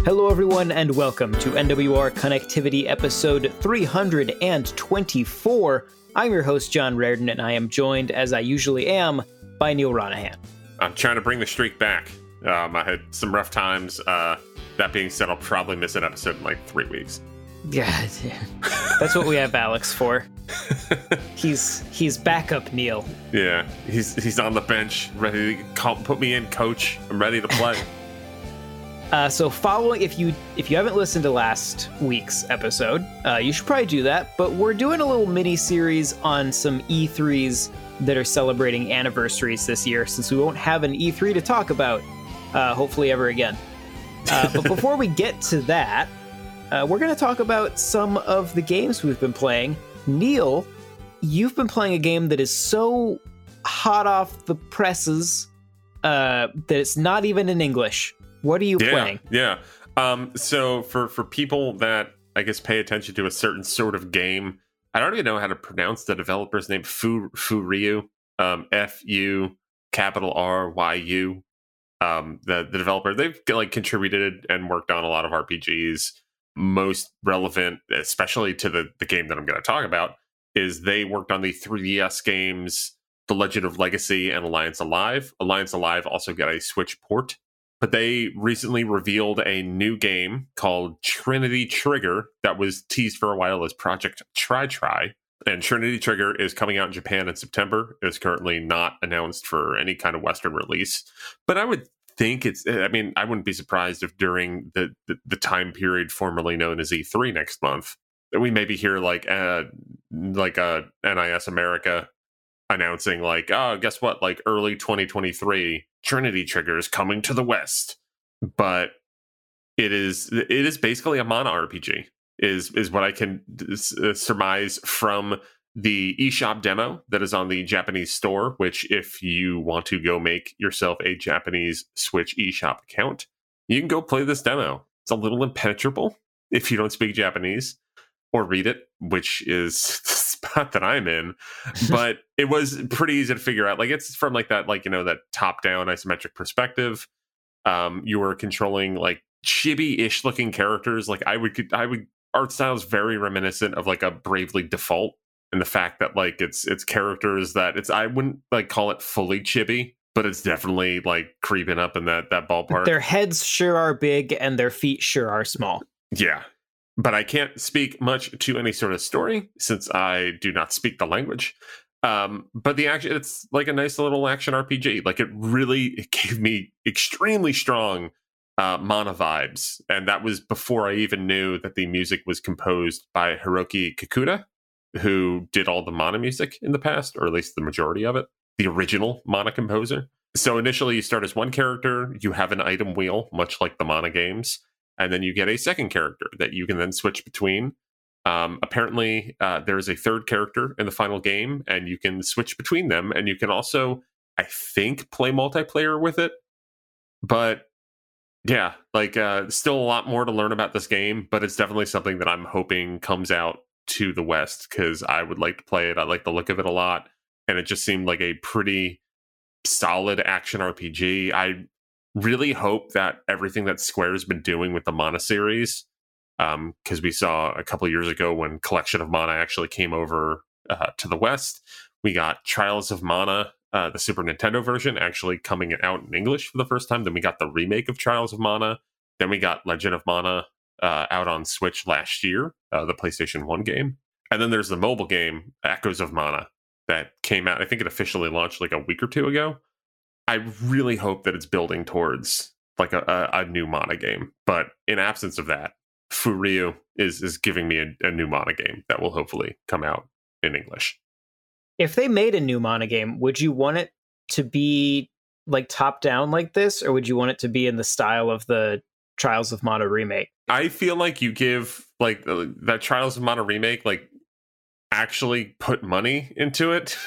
Hello, everyone, and welcome to NWR Connectivity episode 324. I'm your host, John Reardon, and I am joined, as I usually am, by Neil Ronahan. I'm trying to bring the streak back. I had some rough times. That being said, I'll probably miss an episode in like 3 weeks. Yeah, that's what we have Alex for. He's backup Neil. Yeah, he's on the bench, ready to put me in, coach. I'm ready to play. So following, if you haven't listened to last week's episode, you should probably do that. But we're doing a little mini series on some E3s that are celebrating anniversaries this year, since we won't have an E3 to talk about, hopefully ever again. But before we get to that, we're going to talk about some of the games we've been playing. Neil, you've been playing a game that is so hot off the presses that it's not even in English. What are you playing? Yeah. So for people that, I guess, pay attention to a certain sort of game, I don't even know how to pronounce the developer's name. Furyu, F-U, capital R-Y-U. The developer, they've contributed and worked on a lot of RPGs. Most relevant, especially to the game that I'm going to talk about, is they worked on the 3DS games, The Legend of Legacy and Alliance Alive. Alliance Alive also got a Switch port. But they recently revealed a new game called Trinity Trigger that was teased for a while as Project Tri-Tri. And Trinity Trigger is coming out in Japan in September. It's currently not announced for any kind of Western release. But I would think I wouldn't be surprised if during the time period formerly known as E3 next month, that we maybe hear like a NIS America announcing guess what, early 2023, Trinity Trigger is coming to the West. But it is basically a mana RPG is what I can surmise from the eShop demo that is on the Japanese store, which if you want to go make yourself a Japanese Switch eShop account, you can go play this demo. It's a little impenetrable if you don't speak Japanese or read it, which is the spot that I'm in. But it was pretty easy to figure out. It's from that top-down isometric perspective. You were controlling chibi-ish looking characters. Art style is very reminiscent of a Bravely Default, and the fact that it's characters that I wouldn't call it fully chibi, but it's definitely creeping up in that ballpark. Their heads sure are big and their feet sure are small. Yeah. But I can't speak much to any sort of story since I do not speak the language. But the action, it's a nice little action RPG. It gave me extremely strong mana vibes. And that was before I even knew that the music was composed by Hiroki Kikuta, who did all the mana music in the past, or at least the majority of it, the original mana composer. So initially you start as one character, you have an item wheel, much like the mana games. And then you get a second character that you can then switch between. Apparently, there is a third character in the final game, and you can switch between them. And you can also, I think, play multiplayer with it. But yeah, still a lot more to learn about this game. But it's definitely something that I'm hoping comes out to the West, because I would like to play it. I like the look of it a lot. And it just seemed like a pretty solid action RPG. I really hope that everything that Square's been doing with the Mana series, because we saw a couple of years ago when Collection of Mana actually came over to the West, we got Trials of Mana, the Super Nintendo version, actually coming out in English for the first time. Then we got the remake of Trials of Mana. Then we got Legend of Mana out on Switch last year, the PlayStation 1 game. And then there's the mobile game, Echoes of Mana, that came out. I think it officially launched a week or two ago. I really hope that it's building towards a new Mana game. But in absence of that, Furyu is giving me a new Mana game that will hopefully come out in English. If they made a new Mana game, would you want it to be top down like this, or would you want it to be in the style of the Trials of Mana remake? I feel like you give that Trials of Mana remake actually put money into it.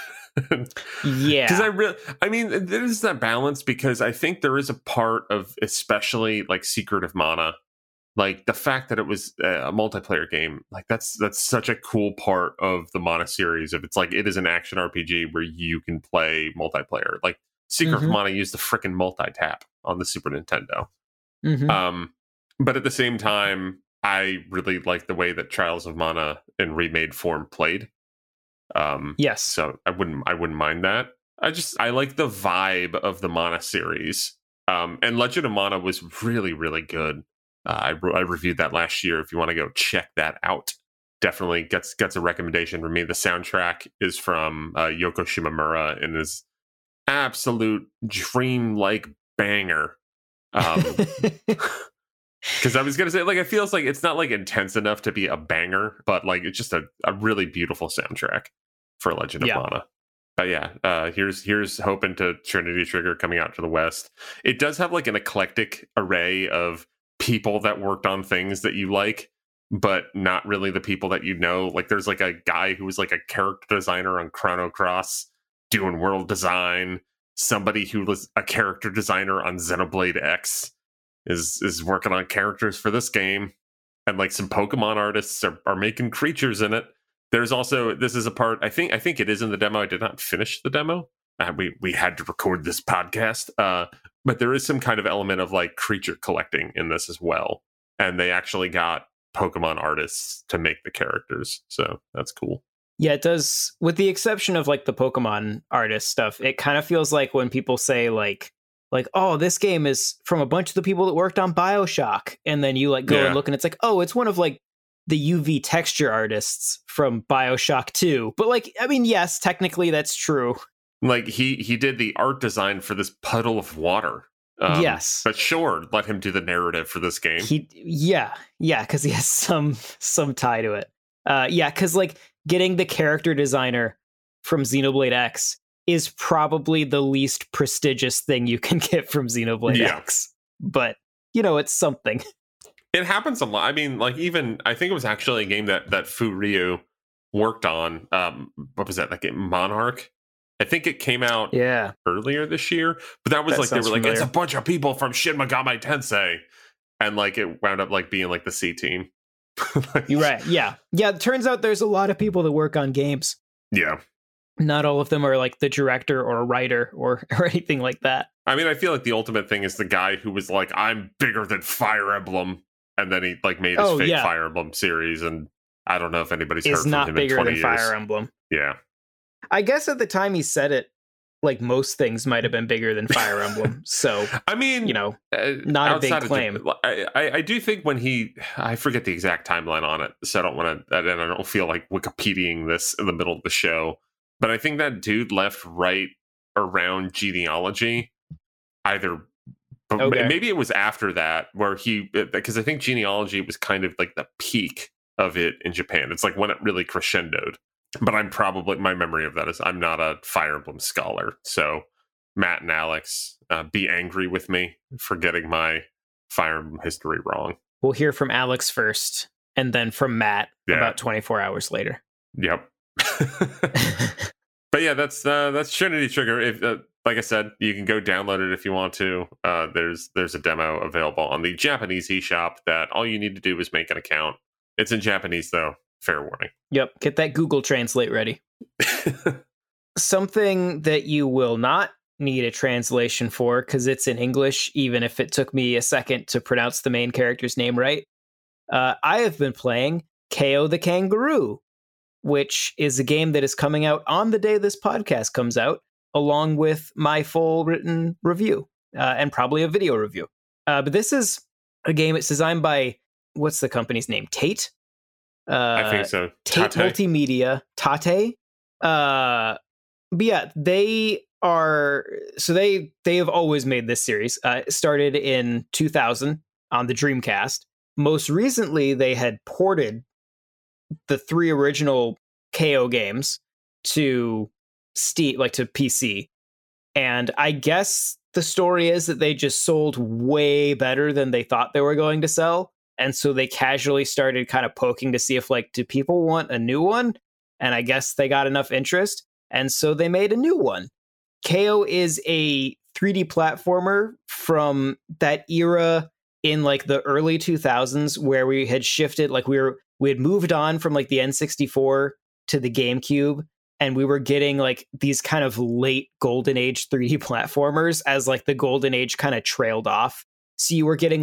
Yeah, because there's that balance, because I think there is a part of, especially Secret of Mana, the fact that it was a multiplayer game, that's such a cool part of the Mana series. If it's it is an action RPG where you can play multiplayer, Secret of Mana used the frickin' multi-tap on the Super Nintendo. But at the same time, I really like the way that Trials of Mana in remade form played. Yes. So I wouldn't mind that. I like the vibe of the Mana series. And Legend of Mana was really, really good. I reviewed that last year. If you want to go check that out, definitely gets a recommendation from me. The soundtrack is from Yoko Shimomura and is absolute dream-like banger. Because I was gonna say, like, it feels like it's not like intense enough to be a banger, but like it's just a really beautiful soundtrack for Legend of Mana. But yeah, here's hoping to Trinity Trigger coming out to the West. It does have like an eclectic array of people that worked on things that you like, but not really the people that you know. Like there's like a guy who was like a character designer on Chrono Cross doing world design. Somebody who was a character designer on Xenoblade X is working on characters for this game, and like some Pokemon artists are making creatures in it. There's also, this is a part, I think it is in the demo. I did not finish the demo. We had to record this podcast, but there is some kind of element of like creature collecting in this as well, and they actually got Pokemon artists to make the characters, so that's cool. Yeah, it does. With the exception of like the Pokemon artist stuff, it kind of feels like when people say like, oh, this game is from a bunch of the people that worked on BioShock, and then you like go and look, and it's like, oh, it's one of like the UV texture artists from BioShock 2. But like, I mean, yes, technically that's true. Like he did the art design for this puddle of water. Yes, but sure, let him do the narrative for this game. Because he has some tie to it. Because like getting the character designer from Xenoblade X is probably the least prestigious thing you can get from Xenoblade X. But, you know, it's something. It happens a lot. I mean, like, even, I think it was actually a game that Fu Ryu worked on. What was that game? Monarch? I think it came out earlier this year. But that was like, they were like, it's a bunch of people from Shin Megami Tensei. And like, it wound up like being like the C team. You're right. Yeah. Yeah. It turns out there's a lot of people that work on games. Yeah. Not all of them are like the director or a writer or anything like that. I mean, I feel like the ultimate thing is the guy who was like, I'm bigger than Fire Emblem. And then he like made his fake Fire Emblem series. And I don't know if anybody's heard from him in 20 years. It's not bigger than Fire Emblem. Yeah. I guess at the time he said it, like most things might have been bigger than Fire Emblem. So, I mean, you know, not a big claim. I do think when I forget the exact timeline on it, so I don't want to, and I don't feel like Wikipediaing this in the middle of the show, but I think that dude left right around Genealogy, maybe it was after that where because I think Genealogy was kind of like the peak of it in Japan. It's like when it really crescendoed. But my memory of that is I'm not a Fire Emblem scholar. So Matt and Alex, be angry with me for getting my Fire Emblem history wrong. We'll hear from Alex first, and then from Matt about 24 hours later. Yep. But yeah, that's Trinity Trigger. If like I said, you can go download it if you want to. There's a demo available on the Japanese eShop that all you need to do is make an account. It's in Japanese though. Fair warning. Yep. Get that Google Translate ready. Something that you will not need a translation for because it's in English, even if it took me a second to pronounce the main character's name right. I have been playing KO the Kangaroo, which is a game that is coming out on the day this podcast comes out, along with my full written review and probably a video review. But this is a game. It's designed by, what's the company's name? Tate? I think so. Tate Multimedia. Tate. But yeah, they have always made this series. It started in 2000 on the Dreamcast. Most recently, they had ported the 3 original KO games to Steam, like to PC. And I guess the story is that they just sold way better than they thought they were going to sell. And so they casually started kind of poking to see if, like, do people want a new one? And I guess they got enough interest. And so they made a new one. KO is a 3D platformer from that era in like the early 2000s where we had shifted, like we had moved on from like the N64 to the GameCube. And we were getting like these kind of late golden age 3D platformers as like the golden age kind of trailed off. So you were getting like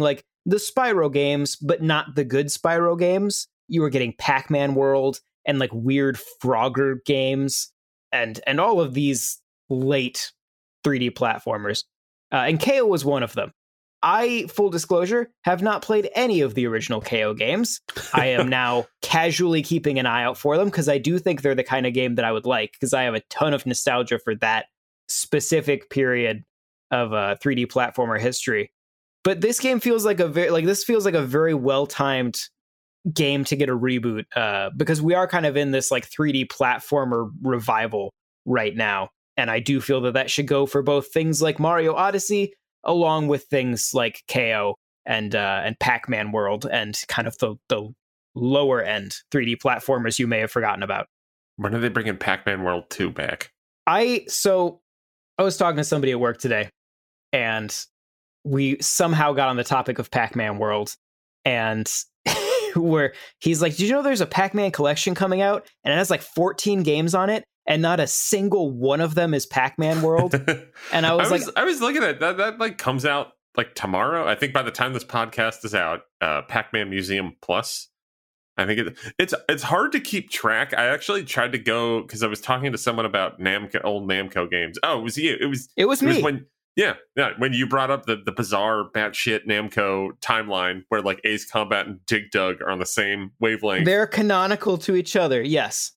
the Spyro games, but not the good Spyro games. You were getting Pac-Man World and like weird Frogger games and all of these late 3D platformers. And KO was one of them. I, full disclosure, have not played any of the original KO games. I am now casually keeping an eye out for them because I do think they're the kind of game that I would like, because I have a ton of nostalgia for that specific period of 3D platformer history. But this game feels like a very well-timed game to get a reboot, because we are kind of in this like 3D platformer revival right now. And I do feel that should go for both things like Mario Odyssey, along with things like KO and Pac-Man World, and kind of the lower end 3D platformers you may have forgotten about. When are they bringing Pac-Man World 2 back? I was talking to somebody at work today, and we somehow got on the topic of Pac-Man World, and where he's like, "Did you know there's a Pac-Man collection coming out, and it has like 14 games on it, and not a single one of them is Pac-Man World?" And I was looking at that like comes out like tomorrow. I think by the time this podcast is out, Pac-Man Museum Plus. I think it's hard to keep track. I actually tried to go because I was talking to someone about old Namco games. Oh, it was you. It was me. When you brought up the bizarre batshit Namco timeline where like Ace Combat and Dig Dug are on the same wavelength. They're canonical to each other. Yes.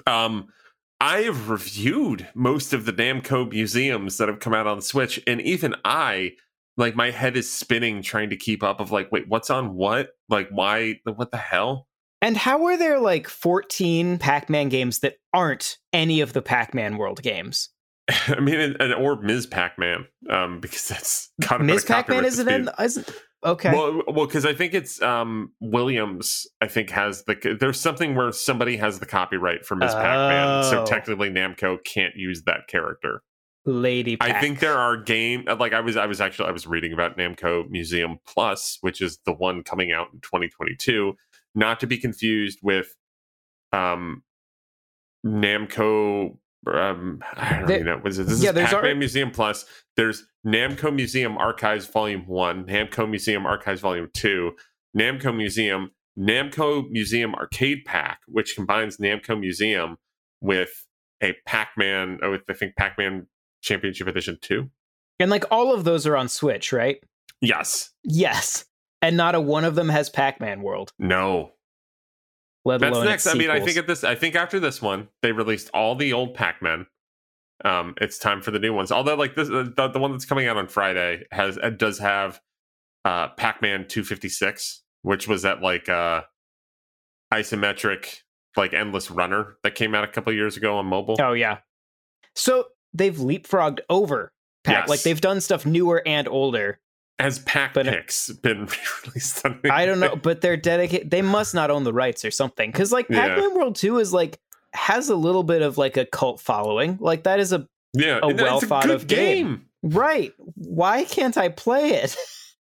I have reviewed most of the Namco museums that have come out on Switch, and even like my head is spinning trying to keep up of like, wait, what's on what? Like, why? What the hell? And how are there like 14 Pac-Man games that aren't any of the Pac-Man World games? I mean, or Ms. Pac-Man, because that's kind of Ms. Pac-Man isn't okay. Well, because I think it's Williams. I think there's something where somebody has the copyright for Ms. Pac-Man, so technically Namco can't use that character. Lady Pac. I think there are like I was reading about Namco Museum Plus, which is the one coming out in 2022, not to be confused with Namco. I don't even know. This is Pac-Man Museum Plus. There's Namco Museum Archives Volume 1, Namco Museum Archives Volume 2, Namco Museum Arcade Pack, which combines Namco Museum with a Pac-Man, with I think Pac-Man Championship Edition 2. And like all of those are on Switch, right? Yes. And not a one of them has Pac-Man World. No. Let alone that's next. I mean, I think after this one, they released all the old Pac-Man. It's time for the new ones. Although, like this, the one that's coming out on Friday does have Pac-Man 256, which was that like isometric, like endless runner that came out a couple years ago on mobile. Oh yeah. So they've leapfrogged over Pac. Yes. Like they've done stuff newer and older. Has Pac-Pix been released? I don't know, but they're dedicated. They must not own the rights or something, because like Pac-Man World 2 is like has a little bit of like a cult following. Like that is a well thought of game. Right? Why can't I play it?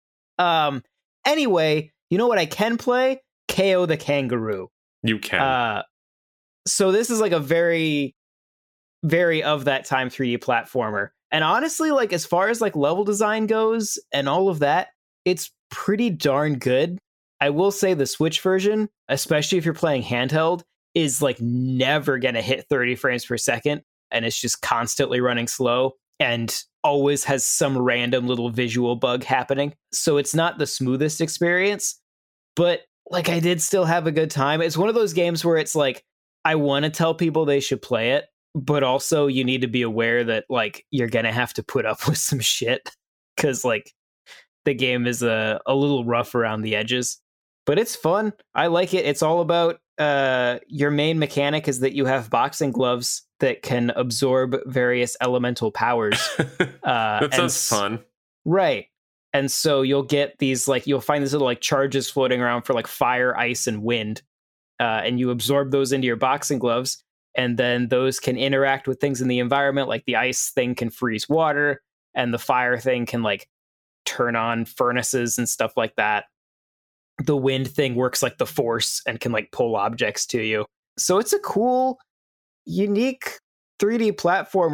Anyway, you know what I can play? KO the Kangaroo. You can. So this is like a very, very of that time 3D platformer. And honestly, like as far as like level design goes and all of that, it's pretty darn good. I will say the Switch version, especially if you're playing handheld, is like never gonna hit 30 frames per second, and it's just constantly running slow and always has some random little visual bug happening. So it's not the smoothest experience, but like I did still have a good time. It's one of those games where it's like I want to tell people they should play it, but also you need to be aware that like you're gonna have to put up with some shit, because like the game is a little rough around the edges, but it's fun. I like it. It's all about your main mechanic is that you have boxing gloves that can absorb various elemental powers. That sounds fun. Right. And so you'll get these like you'll find these little like charges floating around for like fire, ice, and wind. And you absorb those into your boxing gloves. And then those can interact with things in the environment, like the ice thing can freeze water, and the fire thing can like turn on furnaces and stuff like that. The wind thing works like the force and can like pull objects to you. So it's a cool, unique 3D platformer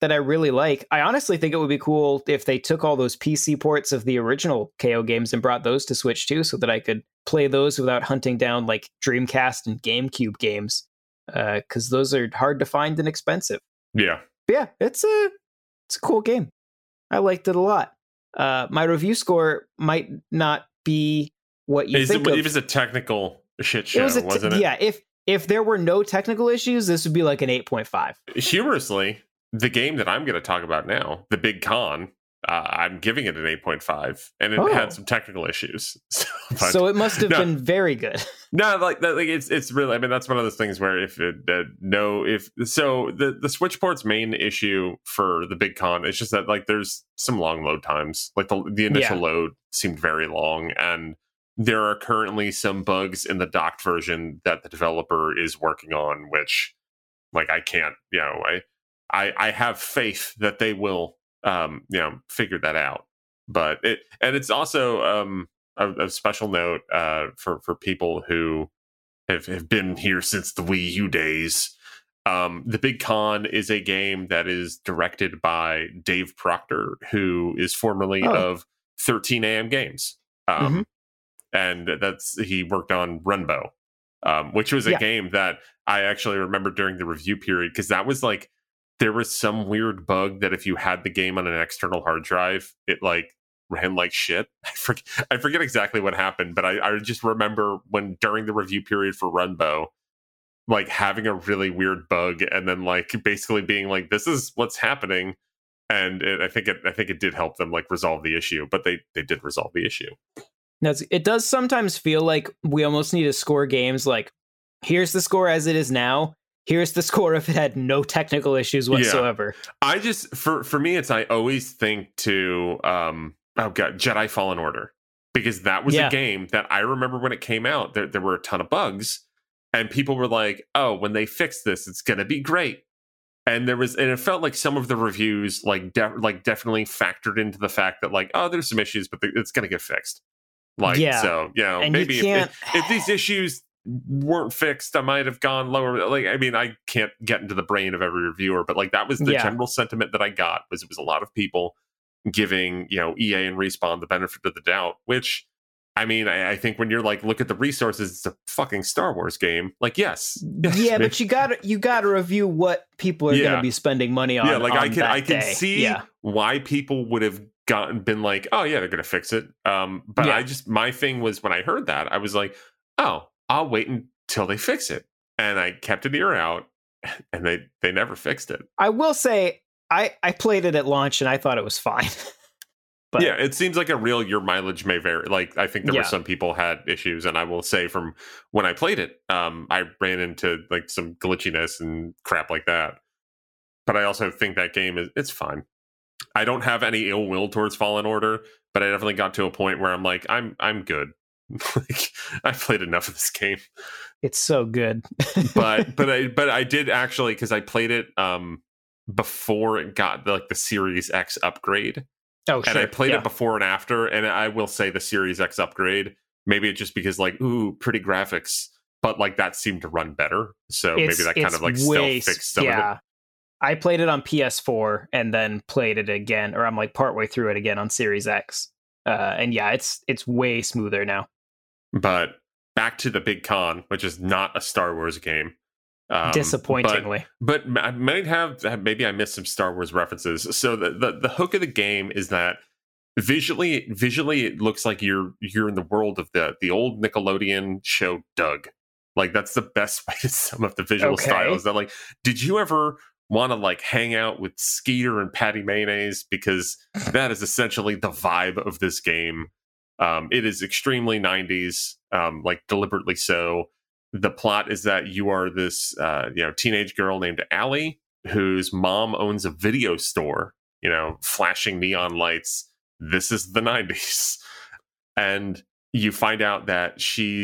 that I really like. I honestly think it would be cool if they took all those PC ports of the original KO games and brought those to Switch too, so that I could play those without hunting down like Dreamcast and GameCube games, because those are hard to find and expensive. Yeah. But yeah, it's a cool game. I liked it a lot. My review score might not be what you think of. It was a technical shit show, wasn't it? Yeah, if there were no technical issues, this would be like an 8.5. Humorously, the game that I'm going to talk about now, The Big Con, I'm giving it an 8.5, and it had some technical issues. So it must have been very good. No, like it's really. I mean, that's one of those things where the Switch port's main issue for The Big Con is just that like there's some long load times. Like the initial load seemed very long, and there are currently some bugs in the docked version that the developer is working on, which like I can't, I have faith that they will, figure that out. But it's also a special note for people who have been here since the Wii U days. The Big Con is a game that is directed by Dave Proctor, who is formerly of 13 AM Games. And he worked on Runbow, which was a game that I actually remember during the review period, because that was like, there was some weird bug that if you had the game on an external hard drive, it like ran like shit. I forget exactly what happened, but I just remember when during the review period for Runbow, like having a really weird bug and then like basically being like, this is what's happening. And I think it did help them like resolve the issue, but they did resolve the issue. It does sometimes feel like we almost need to score games like, here's the score as it is now. Here's the score if it had no technical issues whatsoever. Yeah. I just, for me, I always think to, Jedi Fallen Order. Because that was a game that I remember when it came out, there were a ton of bugs. And people were like, oh, when they fix this, it's going to be great. And it felt like some of the reviews definitely factored into the fact that like, oh, there's some issues, but it's going to get fixed. Like, so, and maybe if these issues weren't fixed, I might have gone lower. Like, I mean, I can't get into the brain of every reviewer, but like that was the general sentiment that I got, was it was a lot of people giving, EA and Respawn the benefit of the doubt, which, I mean, I think when you're like, look at the resources, it's a fucking Star Wars game. Like, yes. Yeah, but you gotta review what people are going to be spending money on. Yeah, like on I can see why people would have been like, oh yeah, they're going to fix it. But my thing was when I heard that, I was like, oh, I'll wait until they fix it. And I kept an ear out, and they never fixed it. I will say, I played it at launch and I thought it was fine. But yeah, it seems like your mileage may vary. Like, I think there were some people had issues, and I will say from when I played it, I ran into like some glitchiness and crap like that. But I also think that game it's fine. I don't have any ill will towards Fallen Order, but I definitely got to a point where I'm like, I'm good. Like, I played enough of this game. It's so good. but I did actually, because I played it before it got the Series X upgrade. Oh, sure. And I played it before and after, and I will say the Series X upgrade, maybe it's just because like, ooh, pretty graphics, but like that seemed to run better. So maybe that kind of like still fixed some of it. I played it on PS4 and then played it again, or I'm like partway through it again on Series X. And yeah, it's way smoother now. But back to The Big Con, which is not a Star Wars game. Disappointingly. But I might have, maybe I missed some Star Wars references. So the hook of the game is that visually it looks like you're in the world of the old Nickelodeon show Doug. Like, that's the best way to sum up the visual style. Is that like, did you ever want to like hang out with Skeeter and Patty Mayonnaise? Because that is essentially the vibe of this game. It is extremely 90s, like deliberately so. The plot is that you are this teenage girl named Allie, whose mom owns a video store, flashing neon lights. This is the 90s. And you find out that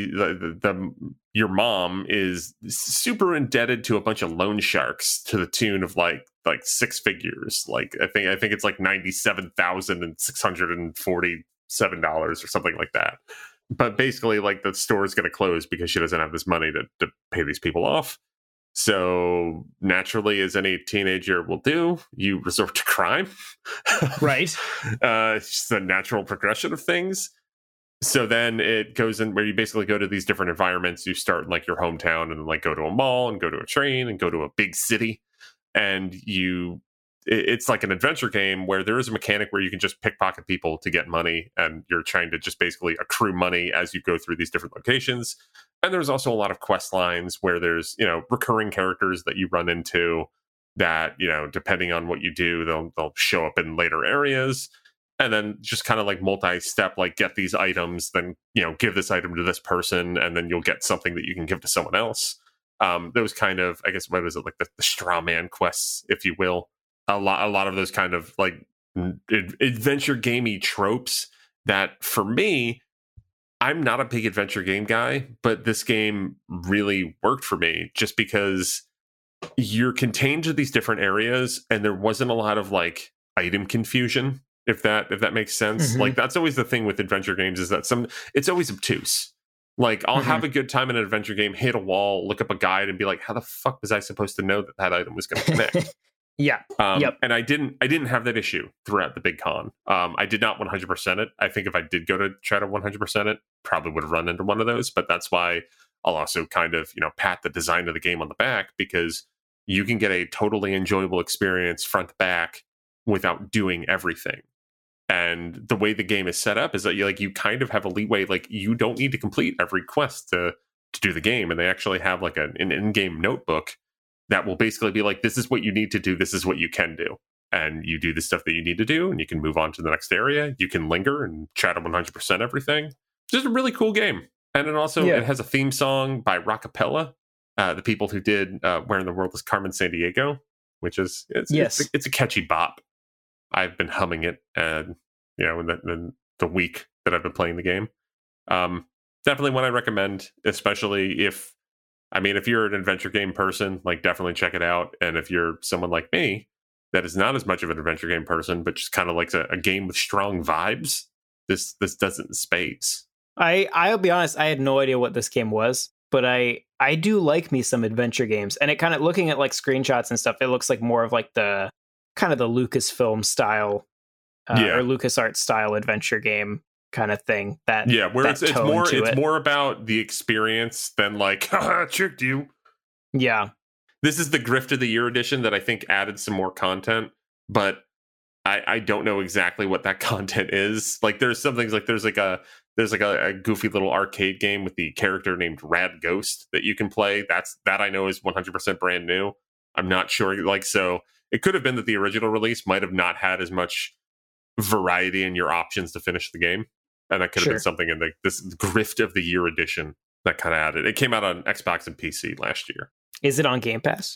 your mom is super indebted to a bunch of loan sharks to the tune of like six figures. Like I think it's like $97,647 or something like that. But basically, like, the store is going to close because she doesn't have this money to pay these people off. So naturally, as any teenager will do, you resort to crime. Right. It's just the natural progression of things. So then it goes in where you basically go to these different environments. You start in like your hometown and then like go to a mall and go to a train and go to a big city. And it's like an adventure game where there is a mechanic where you can just pickpocket people to get money. And you're trying to just basically accrue money as you go through these different locations. And there's also a lot of quest lines where there's, recurring characters that you run into that, depending on what you do, they'll show up in later areas. And then just kind of like multi-step, like get these items, then, give this item to this person, and then you'll get something that you can give to someone else. Those kind of, I guess, what is it, like the straw man quests, if you will. A lot of those kind of like adventure gamey tropes that for me, I'm not a big adventure game guy, but this game really worked for me just because you're contained to these different areas and there wasn't a lot of like item confusion. If that makes sense. Mm-hmm. Like that's always the thing with adventure games is that it's always obtuse. Like I'll have a good time in an adventure game, hit a wall, look up a guide and be like, how the fuck was I supposed to know that item was going to connect? Yeah. Yep. And I didn't have that issue throughout the big con. I did not 100% it. I think if I did go to try to 100% it, probably would have run into one of those, but that's why I'll also kind of, pat the design of the game on the back because you can get a totally enjoyable experience front to back without doing everything. And the way the game is set up is that you kind of have a leeway. Like you don't need to complete every quest to do the game. And they actually have like an in-game notebook that will basically be like, this is what you need to do. This is what you can do. And you do the stuff that you need to do and you can move on to the next area. You can linger and try to 100% everything. Just a really cool game. And then also it has a theme song by Rockapella, the people who did Where in the World is Carmen Sandiego, which is, it's a catchy bop. I've been humming it, and in the week that I've been playing the game. Definitely one I recommend, especially if you're an adventure game person, like definitely check it out. And if you're someone like me that is not as much of an adventure game person, but just kind of likes a game with strong vibes, this does it in spades. I'll be honest, I had no idea what this game was, but I do like me some adventure games, and it kind of looking at like screenshots and stuff, it looks like more of like the kind of the Lucasfilm style or LucasArts style adventure game kind of thing. Where it's more about the experience than like, haha, tricked you. Yeah. This is the Grift of the Year edition that I think added some more content, but I don't know exactly what that content is. Like there's some things like there's like a goofy little arcade game with the character named Rad Ghost that you can play. That I know is 100% brand new. I'm not sure. Like, so it could have been that the original release might have not had as much variety in your options to finish the game. And that could have been something in this Grift of the Year edition that kind of added. It came out on Xbox and PC last year. Is it on Game Pass?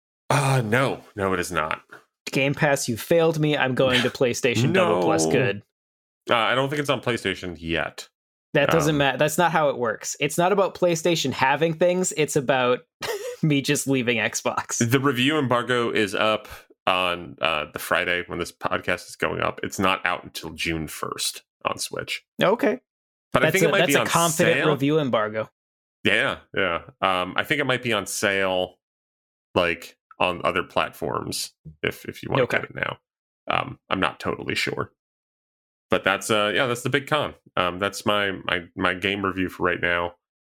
No, it is not. Game Pass, you failed me. I'm going to PlayStation Double Plus Good. I don't think it's on PlayStation yet. That doesn't matter. That's not how it works. It's not about PlayStation having things. It's about me just leaving Xbox. The review embargo is up on the Friday when this podcast is going up. It's not out until June 1st on Switch. Okay. But I think it might be on sale. That's a confident review embargo. Yeah. I think it might be on sale, like on other platforms if you want to get it now. I'm not totally sure. But that's the big con. That's my game review for right now.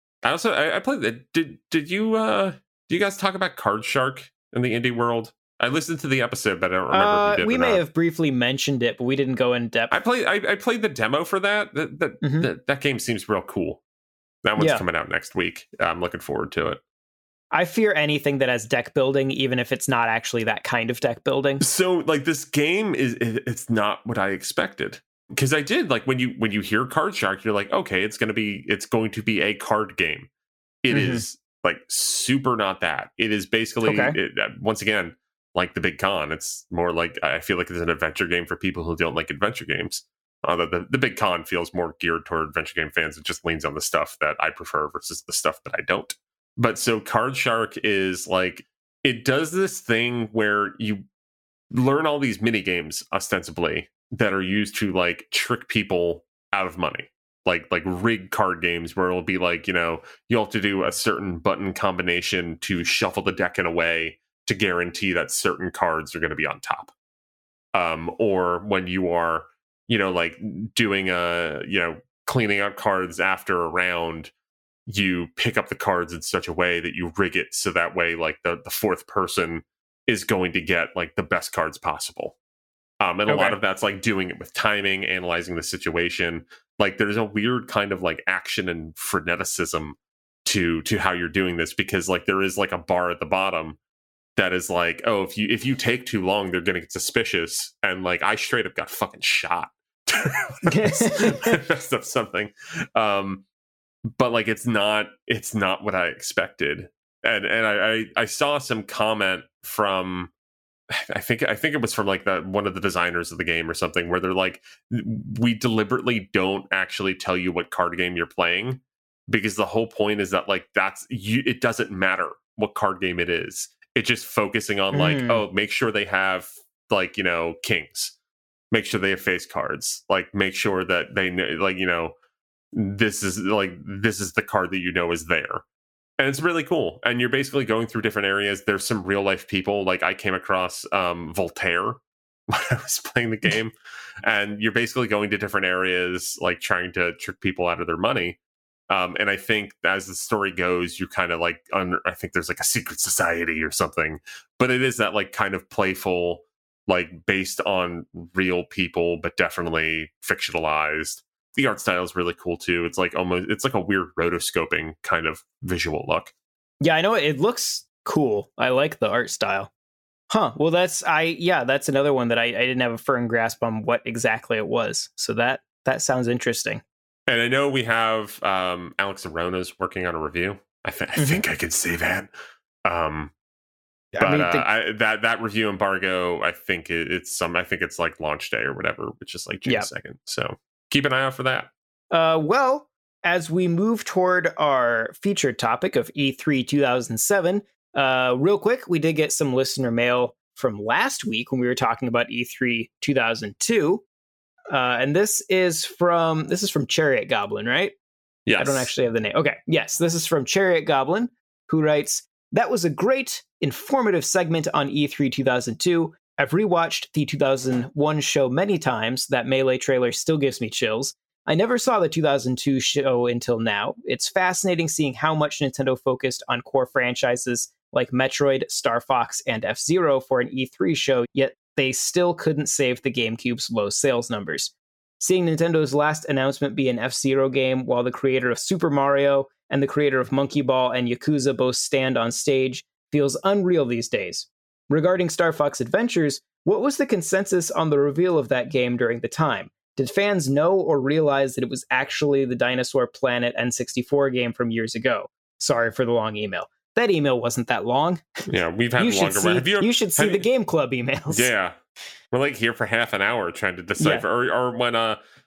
I played it. Did you guys talk about Card Shark in the indie world? I listened to the episode, but I don't remember if you did. We may have briefly mentioned it, but we didn't go in depth. I played the demo for that. That game seems real cool. That one's coming out next week. I'm looking forward to it. I fear anything that has deck building, even if it's not actually that kind of deck building. So, like, this game it's not what I expected. Because I did, like, when you hear Card Shark, you're like, okay, it's going to be a card game. It is like super not that. It is basically once again like the big con. It's more like I feel like it's an adventure game for people who don't like adventure games. The big con feels more geared toward adventure game fans. It just leans on the stuff that I prefer versus the stuff that I don't. But so Card Shark is like, it does this thing where you learn all these mini games ostensibly that are used to like trick people out of money. like rigged card games where it'll be like, you'll have to do a certain button combination to shuffle the deck in a way to guarantee that certain cards are going to be on top. Or when you are, like doing cleaning out cards after a round, you pick up the cards in such a way that you rig it so that way like the fourth person is going to get like the best cards possible. And a lot of that's like doing it with timing, analyzing the situation. Like there's a weird kind of like action and freneticism to how you're doing this, because like there is like a bar at the bottom that is like, oh, if you take too long, they're gonna get suspicious. And like I straight up got fucking shot. Messed up something. But like it's not what I expected. And I saw some comment from I think it was from like one of the designers of the game or something, where they're like, we deliberately don't actually tell you what card game you're playing, because the whole point is that like it doesn't matter what card game it is. It's just focusing on like, oh, make sure they have like, kings, make sure they have face cards, like make sure that they like, this is the card that is there. And it's really cool. And you're basically going through different areas. There's some real life people. Like I came across Voltaire when I was playing the game. And you're basically going to different areas, like trying to trick people out of their money. And I think as the story goes, you're kind of like, I think there's like a secret society or something. But it is that like kind of playful, like based on real people, but definitely fictionalized. The art style is really cool too. It's like a weird rotoscoping kind of visual look. Yeah, I know it looks cool. I like the art style. Huh. Well, that's another one that I didn't have a firm grasp on what exactly it was. So that sounds interesting. And I know we have Alex Arona's working on a review. I think I can say that. That review embargo, I think it's like launch day or whatever, which is like June 2nd. So keep an eye out for that. Well, as we move toward our featured topic of E3 2007, real quick, we did get some listener mail from last week when we were talking about E3 2002. And this is from Chariot Goblin, right? Yes. I don't actually have the name. Okay. Yes, this is from Chariot Goblin, who writes, "That was a great, informative segment on E3 2002. I've rewatched the 2001 show many times. That Melee trailer still gives me chills. I never saw the 2002 show until now. It's fascinating seeing how much Nintendo focused on core franchises like Metroid, Star Fox, and F-Zero for an E3 show, yet they still couldn't save the GameCube's low sales numbers. Seeing Nintendo's last announcement be an F-Zero game, while the creator of Super Mario and the creator of Monkey Ball and Yakuza both stand on stage, feels unreal these days. Regarding Star Fox Adventures, what was the consensus on the reveal of that game during the time? Did fans know or realize that it was actually the Dinosaur Planet N64 game from years ago? Sorry for the long email." That email wasn't that long. Yeah, we've had longer. You should see the Game Club emails. Yeah. We're like here for half an hour trying to decipher. Yeah. Or when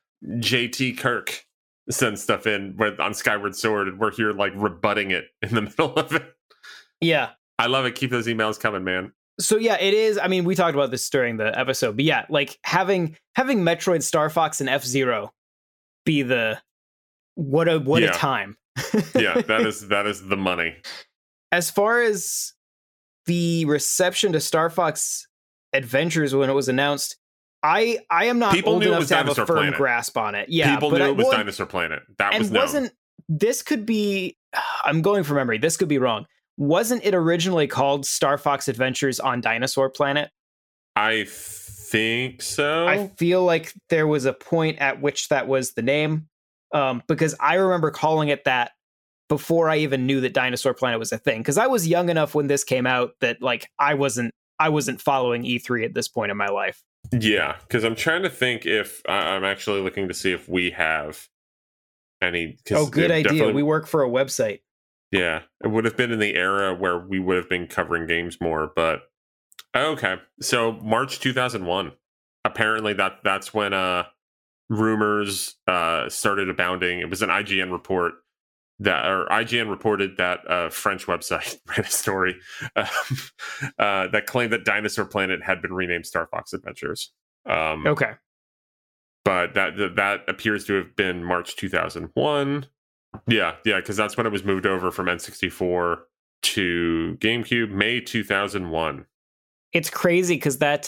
JT Kirk sends stuff in on Skyward Sword and we're here like rebutting it in the middle of it. Yeah. I love it. Keep those emails coming, man. So yeah, it is. I mean, we talked about this during the episode, but yeah, like having Metroid, Star Fox, and F-Zero be the what a time. Yeah, that is the money. As far as the reception to Star Fox Adventures when it was announced, I am not old enough to have a firm grasp on it. Yeah, people knew it was Dinosaur Planet. That was known. This could be. I'm going from memory. This could be wrong. Wasn't it originally called Star Fox Adventures on Dinosaur Planet? I think so. I feel like there was a point at which that was the name, because I remember calling it that before I even knew that Dinosaur Planet was a thing. Because I was young enough when this came out that like I wasn't following E3 at this point in my life. Yeah, because I'm trying to think if I'm actually looking to see if we have any. Oh, good idea. We work for a website. Yeah, it would have been in the era where we would have been covering games more, but okay. So March 2001. Apparently that's when rumors started abounding. It was an IGN report IGN reported that a French website ran a story that claimed that Dinosaur Planet had been renamed Star Fox Adventures. Okay. but that appears to have been March 2001. Yeah, because that's when it was moved over from N64 to GameCube, May 2001. It's crazy because that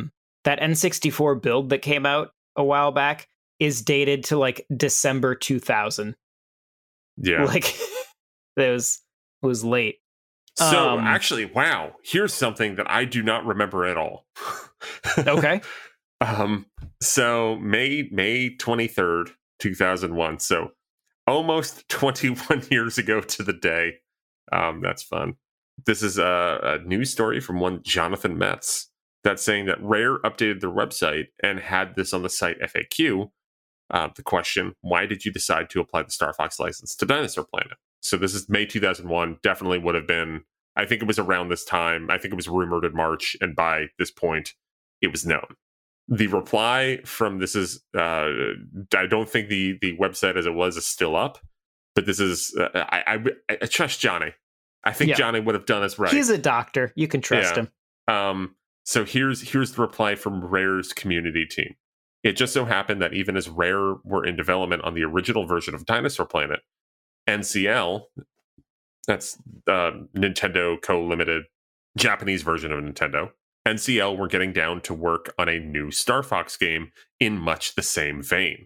N64 build that came out a while back is dated to like December 2000. Yeah, like it was late. So actually, wow, here's something that I do not remember at all. Okay. So May 23rd, 2001. So almost 21 years ago to the day. That's fun. This is a news story from one Jonathan Metz that's saying that Rare updated their website and had this on the site FAQ. The question, why did you decide to apply the Star Fox license to Dinosaur Planet? So this is May 2001. Definitely would have been, I think it was around this time. I think it was rumored in March. And by this point, it was known. The reply from this is, I don't think the website as it was is still up, but this is, I trust Johnny. I think Johnny would have done us right. He's a doctor. You can trust him. So here's the reply from Rare's community team. It just so happened that even as Rare were in development on the original version of Dinosaur Planet, NCL, that's Nintendo Co-Limited, Japanese version of Nintendo, NCL were getting down to work on a new Star Fox game in much the same vein.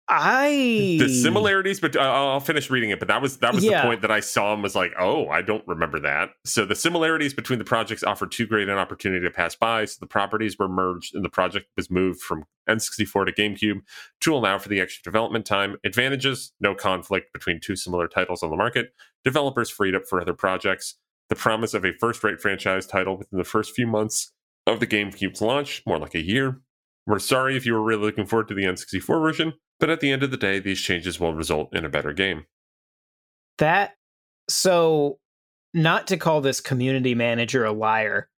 The similarities, but I'll finish reading it. But that was the point that I saw and was like, oh, I don't remember that. So the similarities between the projects offered too great an opportunity to pass by. So the properties were merged, and the project was moved from N64 to GameCube to allow for the extra development time. Advantages: no conflict between two similar titles on the market. Developers freed up for other projects. The promise of a first-rate franchise title within the first few months of the GameCube's launch, more like a year. We're sorry if you were really looking forward to the N64 version, but at the end of the day, these changes will result in a better game. So, not to call this community manager a liar,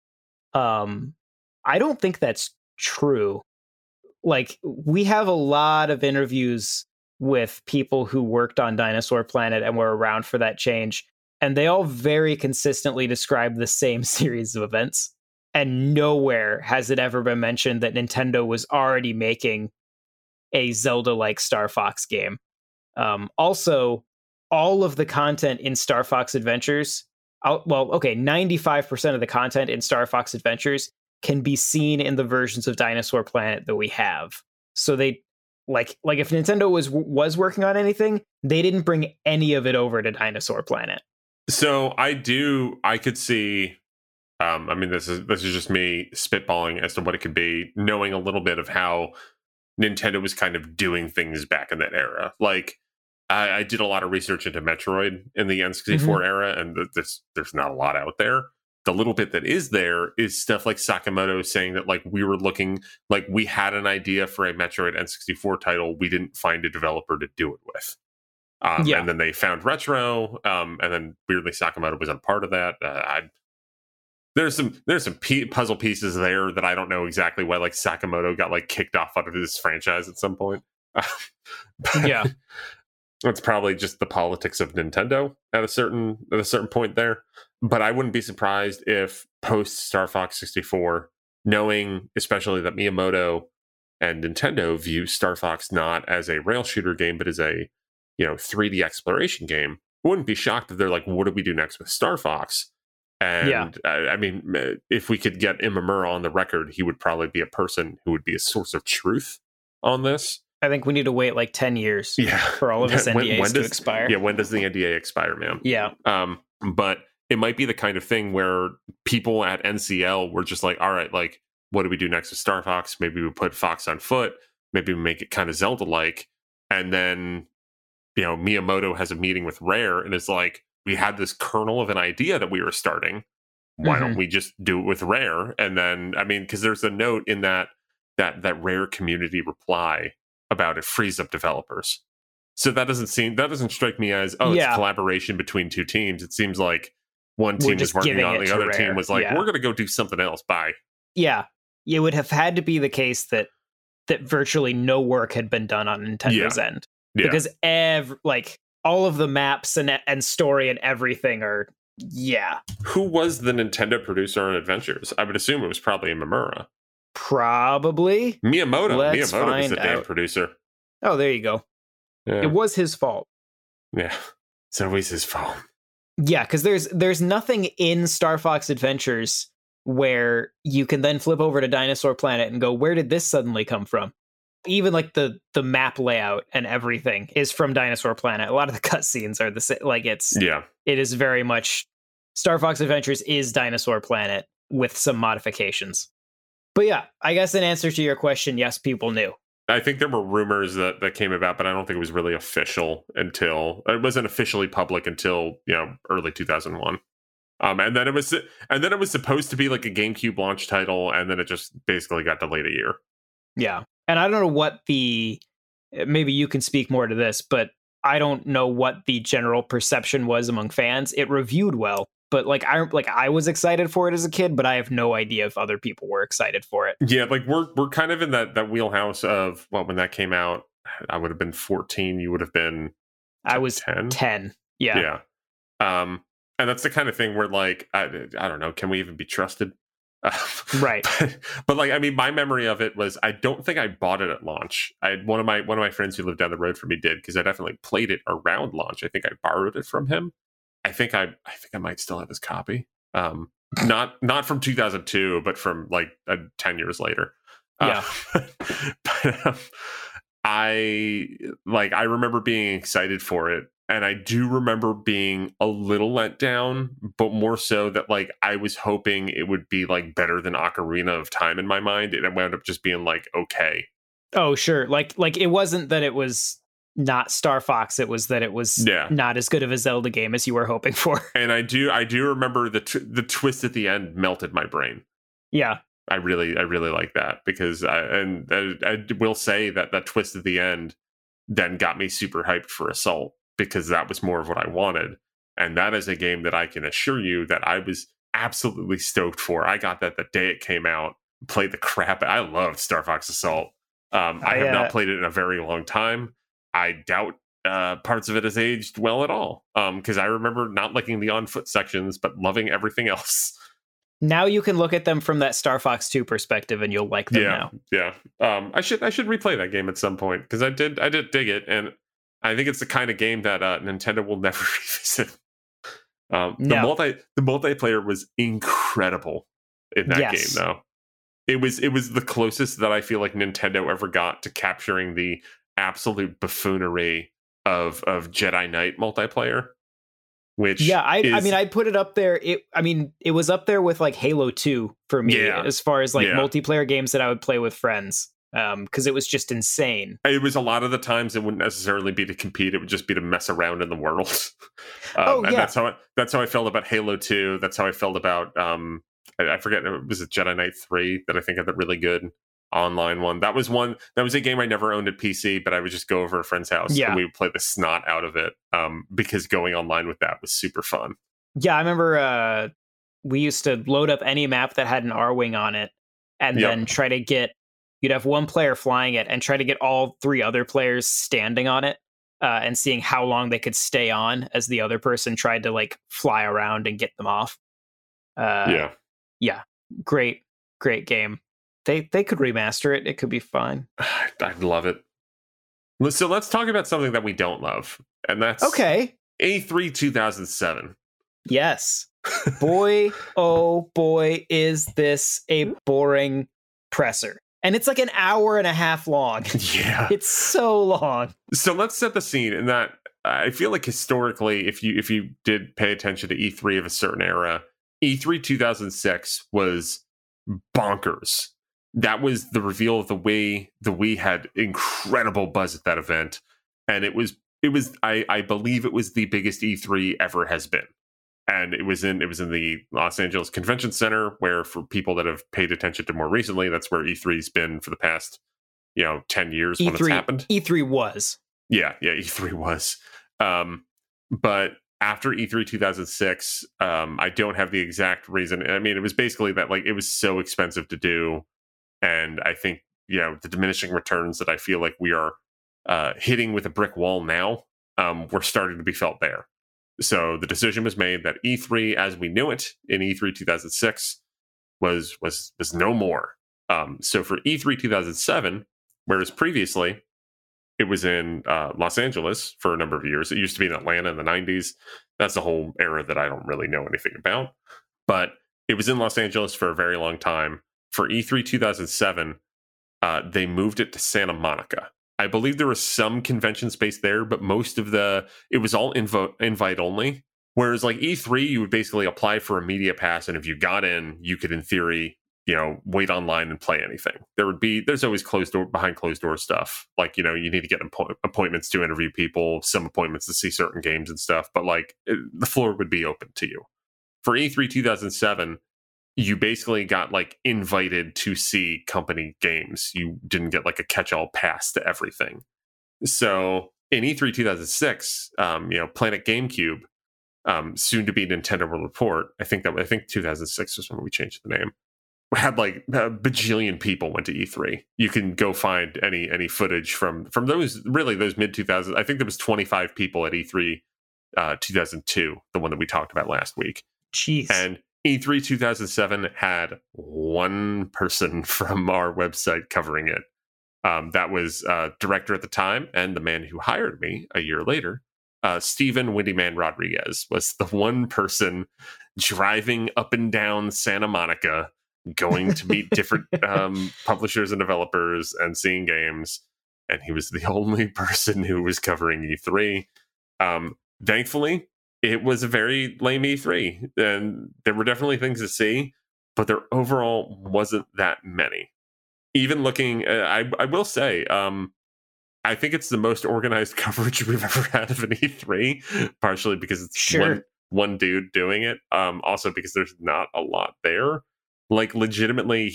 I don't think that's true. Like, we have a lot of interviews with people who worked on Dinosaur Planet and were around for that change, and they all very consistently describe the same series of events. And nowhere has it ever been mentioned that Nintendo was already making a Zelda-like Star Fox game. Also, all of the content in Star Fox Adventures, 95% of the content in Star Fox Adventures can be seen in the versions of Dinosaur Planet that we have. So they, like if Nintendo was working on anything, they didn't bring any of it over to Dinosaur Planet. So I could see. I mean, this is just me spitballing as to what it could be, knowing a little bit of how Nintendo was kind of doing things back in that era. Like, I did a lot of research into Metroid in the N64 era, and there's not a lot out there. The little bit that is there is stuff like Sakamoto saying that, like, we were looking, like, we had an idea for a Metroid N64 title, we didn't find a developer to do it with. And then they found Retro, and then weirdly Sakamoto was a part of that. There's some puzzle pieces there that I don't know exactly why, like, Sakamoto got, like, kicked off out of this franchise at some point. It's probably just the politics of Nintendo at a certain point there. But I wouldn't be surprised if post Star Fox 64, knowing especially that Miyamoto and Nintendo view Star Fox not as a rail shooter game, but as a 3D exploration game, I wouldn't be shocked if they're like, what do we do next with Star Fox? And I mean, if we could get Imamura on the record, he would probably be a person who would be a source of truth on this. I think we need to wait like 10 years for all of his NDAs to expire. Yeah, when does the NDA expire, man? Yeah. But it might be the kind of thing where people at NCL were just like, all right, like, what do we do next with Star Fox? Maybe we put Fox on foot. Maybe we make it kind of Zelda-like. And then, Miyamoto has a meeting with Rare and is like, we had this kernel of an idea that we were starting. Why don't we just do it with Rare? And then, I mean, because there's a note in that Rare community reply about it frees up developers. So that doesn't strike me as, it's collaboration between two teams. It seems like one team was working on, the other team was like, we're going to go do something else. Bye. Yeah. It would have had to be the case that virtually no work had been done on Nintendo's end. Yeah. Because all of the maps and story and everything are, Who was the Nintendo producer on Adventures? I would assume it was probably Imamura. Probably. Let's Miyamoto was the find damn out. producer. Oh, there you go. Yeah. It was his fault. Yeah. It's always his fault. Yeah, because there's nothing in Star Fox Adventures where you can then flip over to Dinosaur Planet and go, where did this suddenly come from? Even like the map layout and everything is from Dinosaur Planet. A lot of the cutscenes are the same. Like it is very much Star Fox Adventures is Dinosaur Planet with some modifications. But yeah, I guess in answer to your question, yes, people knew. I think there were rumors that came about, but I don't think it was really official until it wasn't officially public until early 2001. And then it was supposed to be like a GameCube launch title, and then it just basically got delayed a year. Yeah, and I don't know what maybe you can speak more to this, but I don't know what the general perception was among fans. It reviewed well, but I was excited for it as a kid, but I have no idea if other people were excited for it. Yeah, like we're kind of in that wheelhouse of, well, when that came out, I would have been 14. You would have been. I was 10. Yeah. Yeah. And that's the kind of thing where, like, I don't know, can we even be trusted? Right. But like, I mean, my memory of it was, I don't think I bought it at launch. I had one of my friends who lived down the road from me did, because I definitely played it around launch. I think I borrowed it from him. I think I might still have his copy. Not from 2002, but from like 10 years later. Yeah. I remember being excited for it, and I do remember being a little let down, but more so that like I was hoping it would be like better than Ocarina of Time in my mind, and it wound up just being like okay. Oh sure, like it wasn't that it was not Star Fox, it was that it was not as good of a Zelda game as you were hoping for. And I do remember the twist at the end melted my brain. Yeah. I really like that, because I will say that twist at the end then got me super hyped for Assault, because that was more of what I wanted. And that is a game that I can assure you that I was absolutely stoked for. I got that the day it came out, played the crap. I loved Star Fox Assault. I have not played it in a very long time. I doubt parts of it has aged well at all, because I remember not liking the on-foot sections, but loving everything else. Now you can look at them from that Star Fox 2 perspective, and you'll like them now. Yeah. I should replay that game at some point, because I did dig it, and I think it's the kind of game that Nintendo will never revisit. The multiplayer was incredible in that game, though. It was the closest that I feel like Nintendo ever got to capturing the absolute buffoonery of Jedi Knight multiplayer. Which I mean, I'd put it up there. It was up there with like Halo 2 for me, as far as like multiplayer games that I would play with friends, because it was just insane. It was a lot of the times it wouldn't necessarily be to compete; it would just be to mess around in the world. That's how I felt about Halo 2. That's how I felt about I forget, was it Jedi Knight 3 that I think had the really good online one. That was a game I never owned at PC, but I would just go over a friend's house and we would play the snot out of it, because going online with that was super fun. Yeah, I remember we used to load up any map that had an R-Wing on it, and then try to get, you'd have one player flying it and try to get all three other players standing on it, and seeing how long they could stay on as the other person tried to like fly around and get them off. Great game. They could remaster it. It could be fine. I'd love it. So let's talk about something that we don't love, and that's E3 2007. Yes. Boy, oh boy, is this a boring presser. And it's like an hour and a half long. Yeah. It's so long. So let's set the scene in that I feel like historically, if you did pay attention to E3 of a certain era, E3 2006 was bonkers. That was the reveal of the Wii. The Wii had incredible buzz at that event, and it was I believe it was the biggest E3 ever has been. And it was in the Los Angeles Convention Center, where for people that have paid attention to more recently, that's where E3's been for the past 10 years when it's happened. E3 was. Yeah, E3 was. But after E3 2006, I don't have the exact reason. I mean, it was basically that like it was so expensive to do. And I think, the diminishing returns that I feel like we are hitting with a brick wall now, were starting to be felt there. So the decision was made that E3 as we knew it in E3 2006 was no more. So for E3 2007, whereas previously it was in Los Angeles for a number of years. It used to be in Atlanta in the 90s. That's a whole era that I don't really know anything about. But it was in Los Angeles for a very long time. For E3 2007, they moved it to Santa Monica. I believe there was some convention space there, but it was all invite only. Whereas like E3, you would basically apply for a media pass, and if you got in, you could in theory, wait online and play anything. There's always behind closed door stuff. Like, you need to get appointments to interview people, some appointments to see certain games and stuff. But like the floor would be open to you. For E3 2007, you basically got like invited to see company games. You didn't get like a catch-all pass to everything. So in E3 2006, Planet GameCube, soon to be Nintendo World Report. I think 2006 was when we changed the name. We had like a bajillion people went to E3. You can go find any footage from those mid 2000s. I think there was 25 people at E3 2002, the one that we talked about last week. Jeez. And E3 2007 had one person from our website covering it. That was director at the time and the man who hired me a year later. Steven Windyman Rodriguez was the one person driving up and down Santa Monica, going to meet different publishers and developers and seeing games. And he was the only person who was covering E3. Thankfully, it was a very lame E3. And there were definitely things to see, but there overall wasn't that many. Even looking, I will say, I think it's the most organized coverage we've ever had of an E3, partially because it's one dude doing it. Also because there's not a lot there. Like legitimately,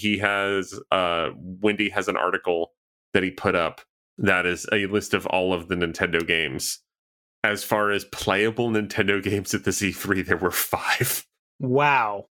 Wendy has an article that he put up that is a list of all of the Nintendo games. As far as playable Nintendo games at this E3, there were 5. Wow.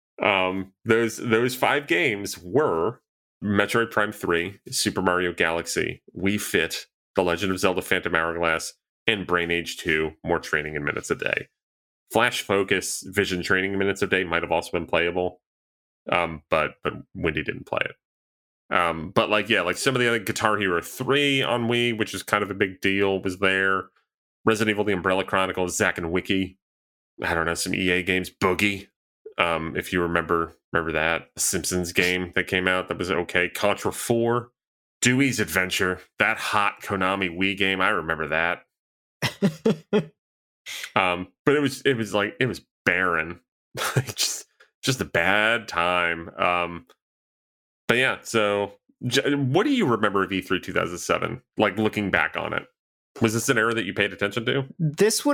Those 5 games were Metroid Prime 3, Super Mario Galaxy, Wii Fit, The Legend of Zelda Phantom Hourglass, and Brain Age 2, more training in minutes a day. Flash Focus, Vision training in minutes a day might have also been playable. But Wendy didn't play it. But like some of the other Guitar Hero 3 on Wii, which is kind of a big deal, was there. Resident Evil: The Umbrella Chronicles, Zack and Wiki. I don't know, some EA games, Boogie. If you remember that Simpsons game that came out that was okay. Contra 4, Dewey's Adventure, that hot Konami Wii game. I remember that. But it was barren. Just a bad time. But yeah, so what do you remember of E3 2007? Like looking back on it, was this an era that you paid attention to? This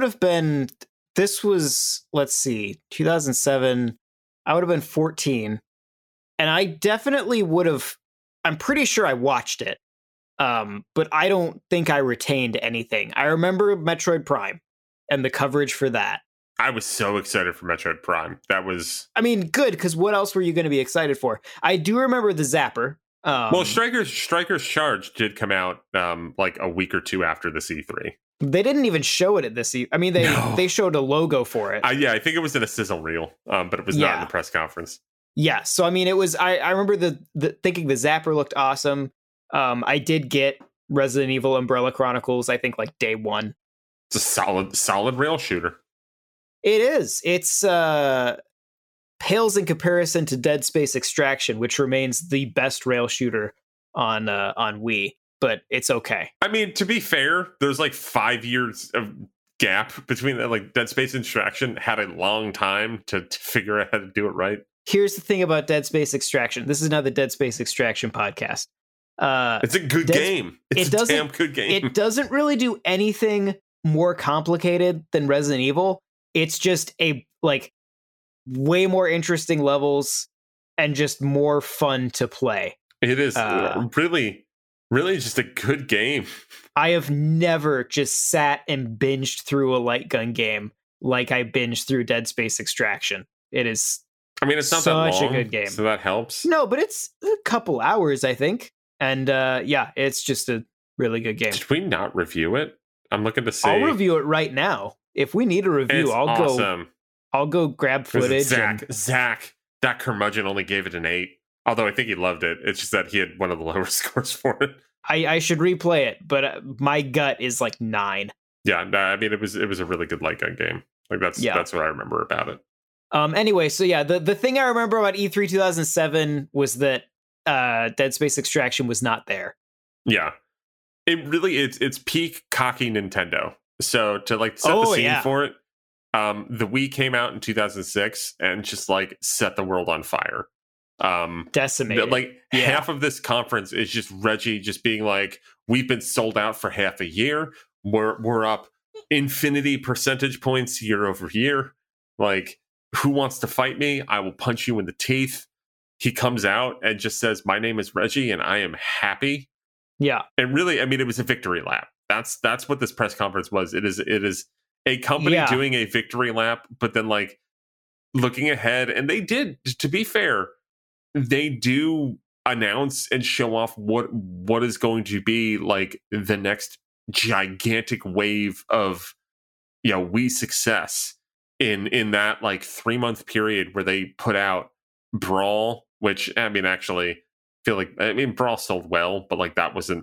was, let's see, 2007. I would have been 14, and I definitely would have. I'm pretty sure I watched it, but I don't think I retained anything. I remember Metroid Prime and the coverage for that. I was so excited for Metroid Prime. That was... I mean, good, because what else were you going to be excited for? I do remember the Zapper. Well, Striker's Charge did come out like a week or two after the C3. They didn't even show it at this. I mean, they showed a logo for it. Yeah, I think it was in a sizzle reel, but it was not in the press conference. Yeah, so I mean, it was. I remember thinking the Zapper looked awesome. I did get Resident Evil Umbrella Chronicles. I think like day one. It's a solid rail shooter. It is. It's pales in comparison to Dead Space Extraction, which remains the best rail shooter on Wii, but it's okay. I mean, to be fair, there's like 5 years of gap between that. Like Dead Space Extraction had a long time to figure out how to do it right. Here's the thing about Dead Space Extraction. This is now the Dead Space Extraction podcast. It's a good game. It's a damn good game. It doesn't really do anything more complicated than Resident Evil. It's just way more interesting levels and just more fun to play. It is really just a good game. I have never just sat and binged through a light gun game like I binged through Dead Space Extraction. It is. I mean, it's not that long, such a good game, so that helps. No, but it's a couple hours, I think, and it's just a really good game. Did we not review it? I'm looking to see. I'll review it right now. If we need a review, I'll go grab footage. Zach, that curmudgeon only gave it an 8. Although I think he loved it. It's just that he had one of the lower scores for it. I should replay it, but my gut is like 9. Yeah, no, I mean it was a really good light gun game. Like that's what I remember about it. Anyway, so yeah, the thing I remember about E3 2007 was that Dead Space Extraction was not there. Yeah. It's peak cocky Nintendo. So to like set the scene for it, the Wii came out in 2006 and just like set the world on fire. Decimated. Half of this conference is just Reggie just being like, we've been sold out for half a year. We're up infinity percentage points year over year. Like, who wants to fight me? I will punch you in the teeth. He comes out and just says, my name is Reggie and I am happy. Yeah. And really, I mean, it was a victory lap. That's what this press conference was. It is a company doing a victory lap, but then like looking ahead. And they did, to be fair, they do announce and show off what is going to be like the next gigantic wave of Wii success in that like 3-month period where they put out Brawl, which I mean actually feel like Brawl sold well, but like that wasn't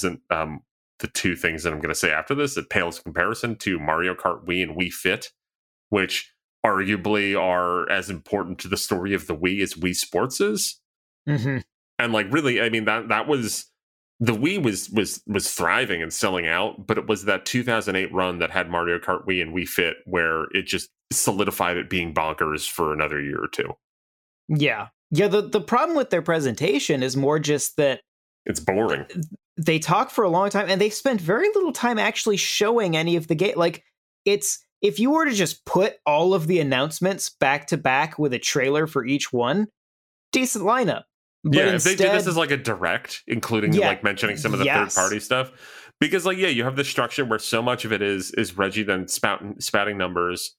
the two things that I'm going to say after this. It pales in comparison to Mario Kart Wii and Wii Fit, which arguably are as important to the story of the Wii as Wii Sports is. Mm-hmm. And like really, I mean that was the Wii was thriving and selling out, but it was that 2008 run that had Mario Kart Wii and Wii Fit where it just solidified it being bonkers for another year or two. Yeah. The problem with their presentation is more just that it's boring. They talk for a long time and they spend very little time actually showing any of the game. Like if you were to just put all of the announcements back to back with a trailer for each one, decent lineup. But instead, if they did this as like a direct, including like mentioning some of the third party stuff, because like you have this structure where so much of it is Reggie then spouting numbers.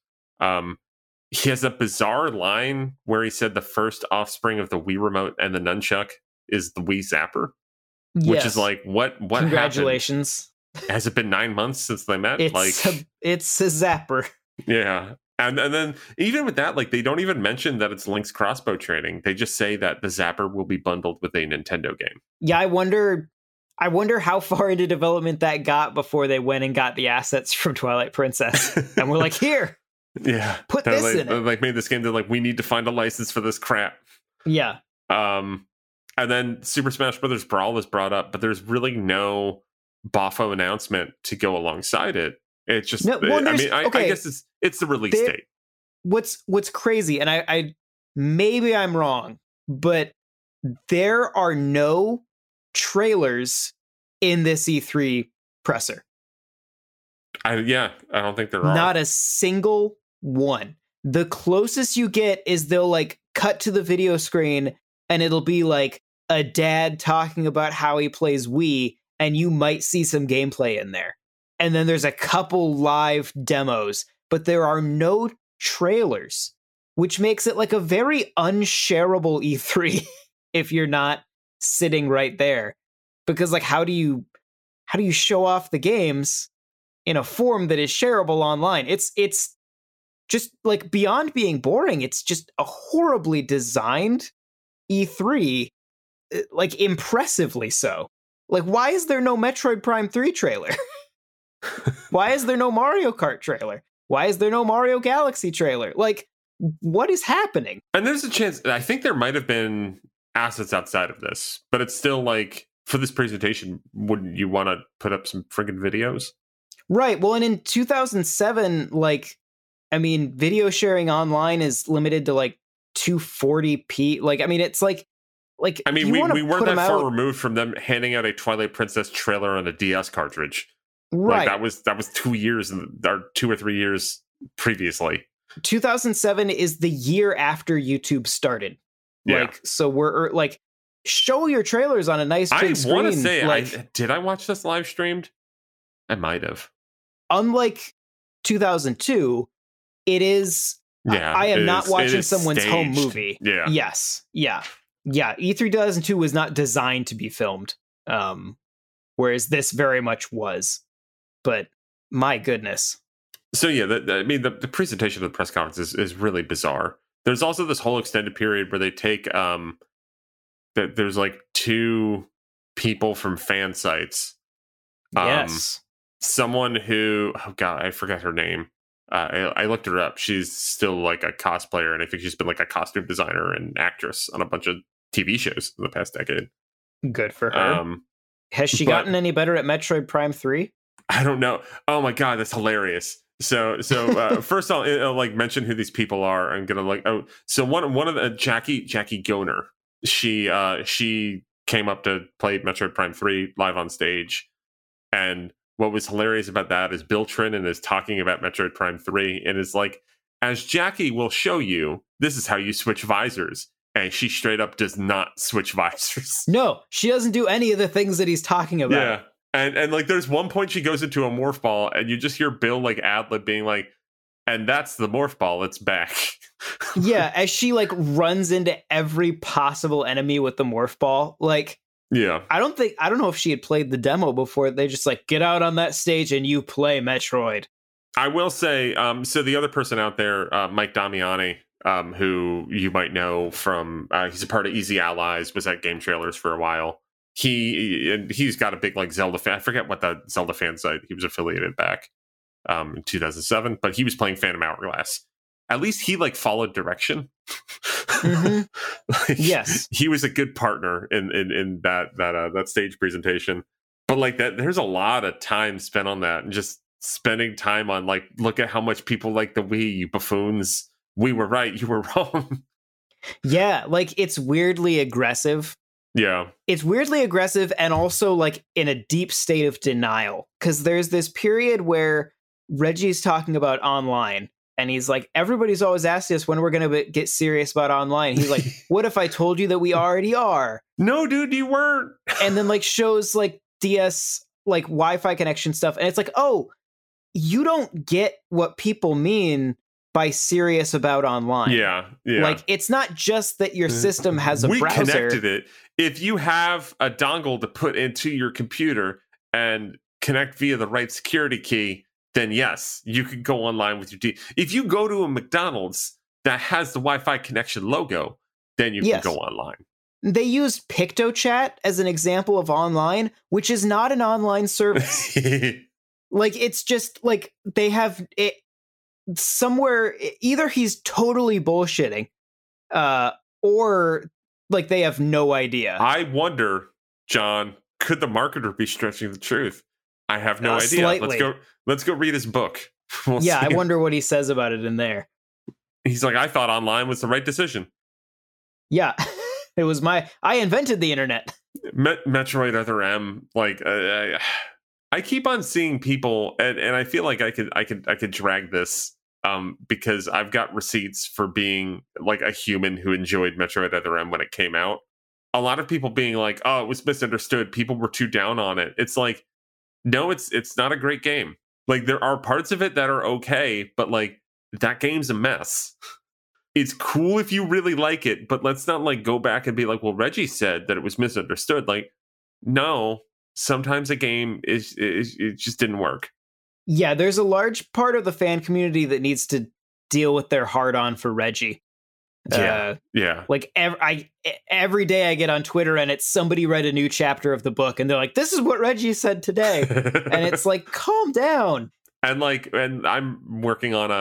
He has a bizarre line where he said the first offspring of the Wii remote and the nunchuck is the Wii Zapper, which is like what congratulations happened? Has it been 9 months since they met? It's a Zapper. Yeah. And then even with that, like they don't even mention that it's Link's crossbow training. They just say that the Zapper will be bundled with a Nintendo game. Yeah, I wonder how far into development that got before they went and got the assets from Twilight Princess. And we're like, here. Yeah. Put this in it. Like made this game, they're like, we need to find a license for this crap. Yeah. And then Super Smash Bros. Brawl was brought up, but there's really no Boffo announcement to go alongside it. It's just, I guess it's the release date. What's crazy, and I maybe I'm wrong, but there are no trailers in this E3 presser. I don't think there are. Not a single one. The closest you get is they'll like cut to the video screen and it'll be like a dad talking about how he plays Wii, and you might see some gameplay in there. And then there's a couple live demos, but there are no trailers, which makes it like a very unshareable E3 if you're not sitting right there. Because like how do you show off the games in a form that is shareable online? It's just like beyond being boring, it's just a horribly designed E3, like impressively so. Like why is there no Metroid Prime 3 trailer? Why is there no Mario Kart trailer? Why is there no Mario Galaxy trailer? Like, what is happening? And there's a chance, I think there might have been assets outside of this, but it's still like, for this presentation, wouldn't you want to put up some friggin' videos? Right. Well, and in 2007, like, I mean, video sharing online is limited to like 240p. Like, I mean, it's like I mean, we weren't that far removed from them handing out a Twilight Princess trailer on a DS cartridge. Right. Like that was 2 years or 2 or 3 years previously. 2007 is the year after YouTube started. Yeah. Like, so we're like, show your trailers on a nice big screen. I want to say, did I watch this live streamed? I might have. Unlike 2002, it is. Yeah, I am not watching someone's staged. home movie. Yeah. Yes. Yeah. Yeah. E3 2002 was not designed to be filmed. Whereas this very much was. But my goodness. So yeah, the presentation of the press conference is really bizarre. There's also this whole extended period where they take that there's like two people from fan sites. Yes. Someone who, oh god, I forget her name. I looked her up. She's still like a cosplayer, and I think she's been like a costume designer and actress on a bunch of TV shows in the past decade. Good for her. Has she gotten any better at Metroid Prime 3? I don't know. Oh my god, that's hilarious. So first I'll like mention who these people are. I'm gonna like so one of the Jackie Goner. She came up to play Metroid Prime 3 live on stage, and what was hilarious about that is Bill Trinen is talking about Metroid Prime 3 and is like, as Jackie will show you, this is how you switch visors. And she straight up does not switch visors. No, she doesn't do any of the things that he's talking about. Yeah. And like there's one point she goes into a morph ball and you just hear Bill like ad-lib being like, and that's the morph ball, it's back. Yeah, as she like runs into every possible enemy with the morph ball. Like, yeah. I don't know if she had played the demo before. They just like, get out on that stage and you play Metroid. I will say, so the other person out there, Mike Damiani, who you might know from, he's a part of Easy Allies, was at Game Trailers for a while. He's got a big like Zelda fan. I forget what the Zelda fan site he was affiliated back in 2007, but he was playing Phantom Hourglass. At least he like followed direction. Mm-hmm. Like, yes, he was a good partner in that stage presentation. But like that, there's a lot of time spent on that, and just spending time on like, look at how much people like the Wii, you buffoons. We were right, you were wrong. Yeah, like it's weirdly aggressive. Yeah, it's weirdly aggressive, and also like in a deep state of denial, because there's this period where Reggie's talking about online. And he's like, everybody's always asking us when we're going to get serious about online. He's like, what if I told you that we already are? No, dude, you weren't. And then like shows like DS, like Wi-Fi connection stuff. And it's like, oh, you don't get what people mean by serious about online. Yeah. Like, it's not just that your system has a browser. We connected it. If you have a dongle to put into your computer and connect via the right security key, then yes, you could go online with your if you go to a McDonald's that has the Wi-Fi connection logo, then you can go online. They used PictoChat as an example of online, which is not an online service. Like, it's just like they have it somewhere. Either he's totally bullshitting, or like they have no idea. I wonder, John, could the marketer be stretching the truth? I have no idea. Slightly. Let's go read his book. We'll I wonder what he says about it in there. He's like, I thought online was the right decision. Yeah, it was I invented the internet. Metroid Other M, like I keep on seeing people, and I feel like I could drag this because I've got receipts for being like a human who enjoyed Metroid Other M when it came out. A lot of people being like, oh, it was misunderstood. People were too down on it. It's like, no, it's not a great game. Like, there are parts of it that are okay, but like that game's a mess. It's cool if you really like it, but let's not like go back and be like, well, Reggie said that it was misunderstood. Like, no, sometimes a game it just didn't work. Yeah, there's a large part of the fan community that needs to deal with their hard on for Reggie. Yeah. Like every day I get on Twitter and it's somebody read a new chapter of the book and they're like, this is what Reggie said today. And it's like, calm down. And I'm working on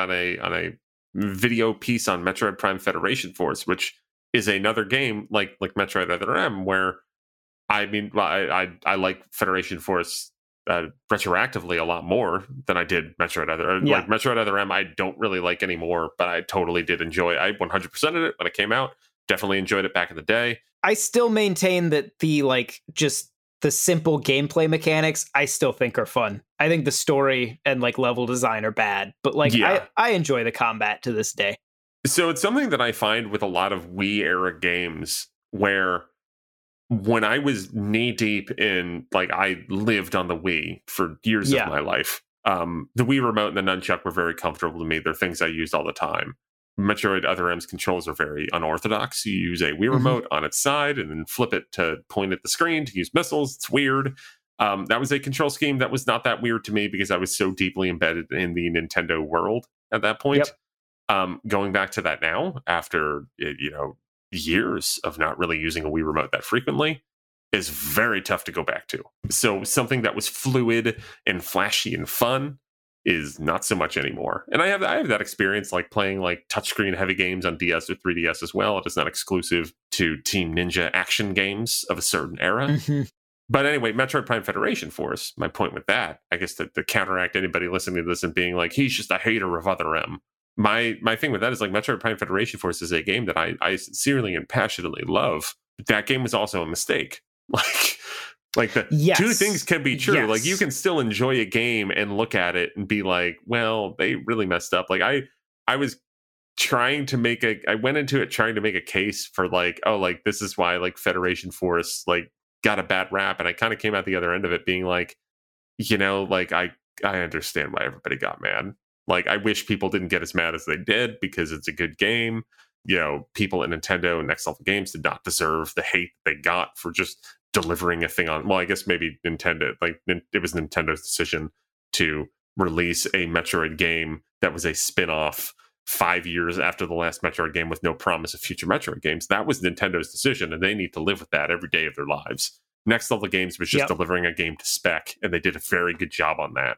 a video piece on Metroid Prime Federation Force, which is another game like Metroid Other M, where I mean, I like Federation Force retroactively a lot more than I did Metroid Other like Metroid Other M. I don't really like anymore, but I totally did enjoy. I 100%ed it when it came out. Definitely enjoyed it back in the day. I still maintain that the just the simple gameplay mechanics I still think are fun. I think the story and like level design are bad, but I enjoy the combat to this day. So it's something that I find with a lot of Wii era games where when I was knee deep in, like, I lived on the Wii for years of my life. The Wii remote and the nunchuck were very comfortable to me. They're things I used all the time. Metroid Other M's controls are very unorthodox. You use a Wii remote on its side and then flip it to point at the screen to use missiles. It's weird. That was a control scheme that was not that weird to me because I was so deeply embedded in the Nintendo world at that point. Going back to that now, after years of not really using a Wii remote that frequently is very tough to go back to. So something that was fluid and flashy and fun is not so much anymore. And I have that experience like playing like touchscreen heavy games on DS or 3DS as well. It is not exclusive to Team Ninja action games of a certain era. Mm-hmm. But anyway, Metroid Prime Federation Force, my point with that, I guess to counteract anybody listening to this and being like, he's just a hater of Other M. My thing with that is like Metroid Prime Federation Force is a game that I sincerely and passionately love. But that game was also a mistake. Like the two things can be true. Yes. Like you can still enjoy a game and look at it and be like, well, they really messed up. Like I was trying to I went into it trying to make a case for like, oh, like this is why like Federation Force like got a bad rap. And I kind of came out the other end of it being like, you know, like I understand why everybody got mad. Like I wish people didn't get as mad as they did because it's a good game. You know, people at Nintendo and Next Level Games did not deserve the hate they got for just delivering a thing on. Well, I guess maybe Nintendo, like it was Nintendo's decision to release a Metroid game that was a spin-off 5 years after the last Metroid game with no promise of future Metroid games. That was Nintendo's decision, and they need to live with that every day of their lives. Next Level Games was just delivering a game to spec, and they did a very good job on that.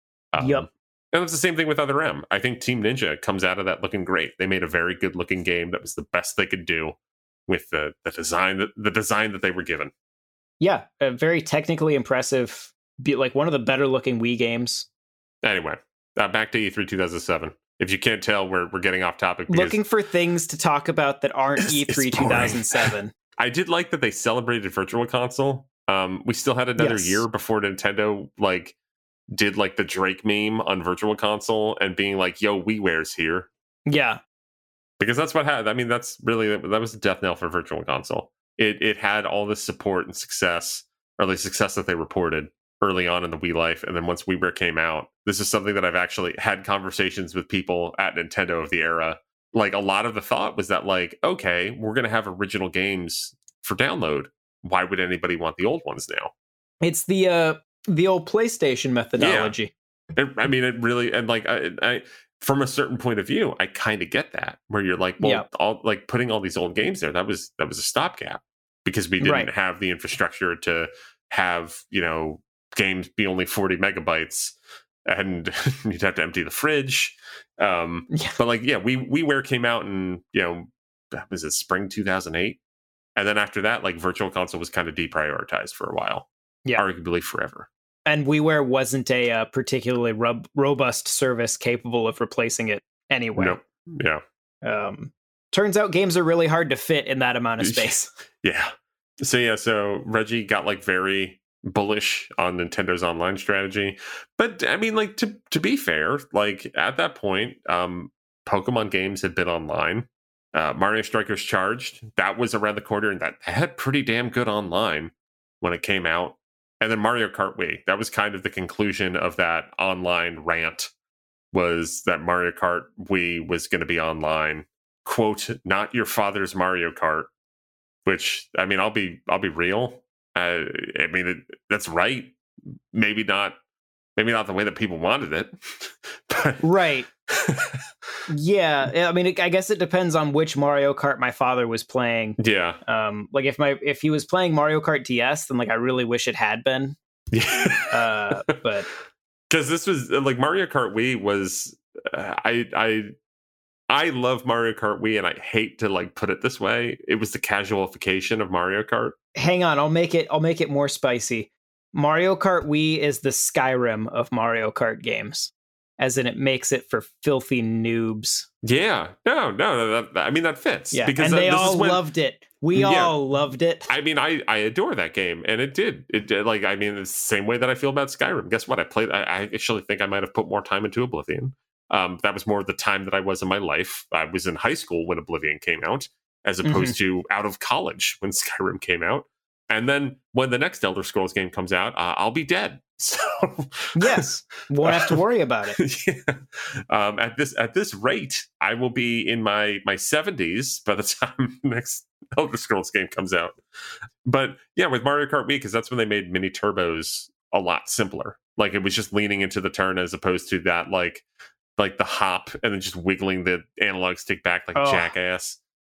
And it's the same thing with Other M. I think Team Ninja comes out of that looking great. They made a very good looking game that was the best they could do with the design that they were given. Yeah, very technically impressive. Like one of the better looking Wii games. Anyway, back to E3 2007. If you can't tell, we're getting off topic. Looking for things to talk about that aren't E3 2007. I did like that they celebrated Virtual Console. We still had another year before Nintendo like did like the Drake meme on Virtual Console and being like, "Yo, WiiWare's here." Yeah, because that's what happened. I mean, that was a death knell for Virtual Console. It had all this support and success, or the success that they reported early on in the Wii life, and then once WiiWare came out, this is something that I've actually had conversations with people at Nintendo of the era. Like a lot of the thought was that like, okay, we're going to have original games for download. Why would anybody want the old ones now? It's the old PlayStation methodology. Yeah. I mean, it really, and like I from a certain point of view, I kind of get that, where you're like, well, all like putting all these old games there, that was a stopgap because we didn't have the infrastructure to have, you know, games be only 40 megabytes and you'd have to empty the fridge. But like, WiiWare came out in, you know, was it spring 2008? And then after that, like Virtual Console was kind of deprioritized for a while. Yeah. Arguably forever. And WiiWare wasn't a particularly robust service capable of replacing it anyway. Nope. Yeah. Turns out games are really hard to fit in that amount of space. Yeah. So Reggie got like very bullish on Nintendo's online strategy. But I mean, like to be fair, like at that point, Pokemon games had been online. Mario Strikers Charged, that was around the corner, and that had pretty damn good online when it came out. And then Mario Kart Wii, that was kind of the conclusion of that online rant, was that Mario Kart Wii was going to be online. Quote, not your father's Mario Kart, which, I mean, I'll be real. I mean, that's right. Maybe not the way that people wanted it. But right. Yeah, I mean, I guess it depends on which Mario Kart my father was playing. Yeah. Like if he was playing Mario Kart DS, then like I really wish it had been. Yeah. But because this was like Mario Kart Wii was, I love Mario Kart Wii, and I hate to like put it this way. It was the casualification of Mario Kart. Hang on, I'll make it more spicy. Mario Kart Wii is the Skyrim of Mario Kart games. As in, it makes it for filthy noobs. Yeah, no. I mean, that fits. Yeah, because and they all loved it. We all loved it. I mean, I adore that game, and it did. It did. Like, I mean, it's the same way that I feel about Skyrim. Guess what? I actually think I might have put more time into Oblivion. That was more the time that I was in my life. I was in high school when Oblivion came out, as opposed to out of college when Skyrim came out. And then when the next Elder Scrolls game comes out, I'll be dead. So yes, won't have to worry about it. Yeah. At this rate, I will be in my 70s by the time the next Elder Scrolls game comes out. But yeah, with Mario Kart Wii, because that's when they made mini turbos a lot simpler. Like it was just leaning into the turn as opposed to that like the hop and then just wiggling the analog stick back like a jackass.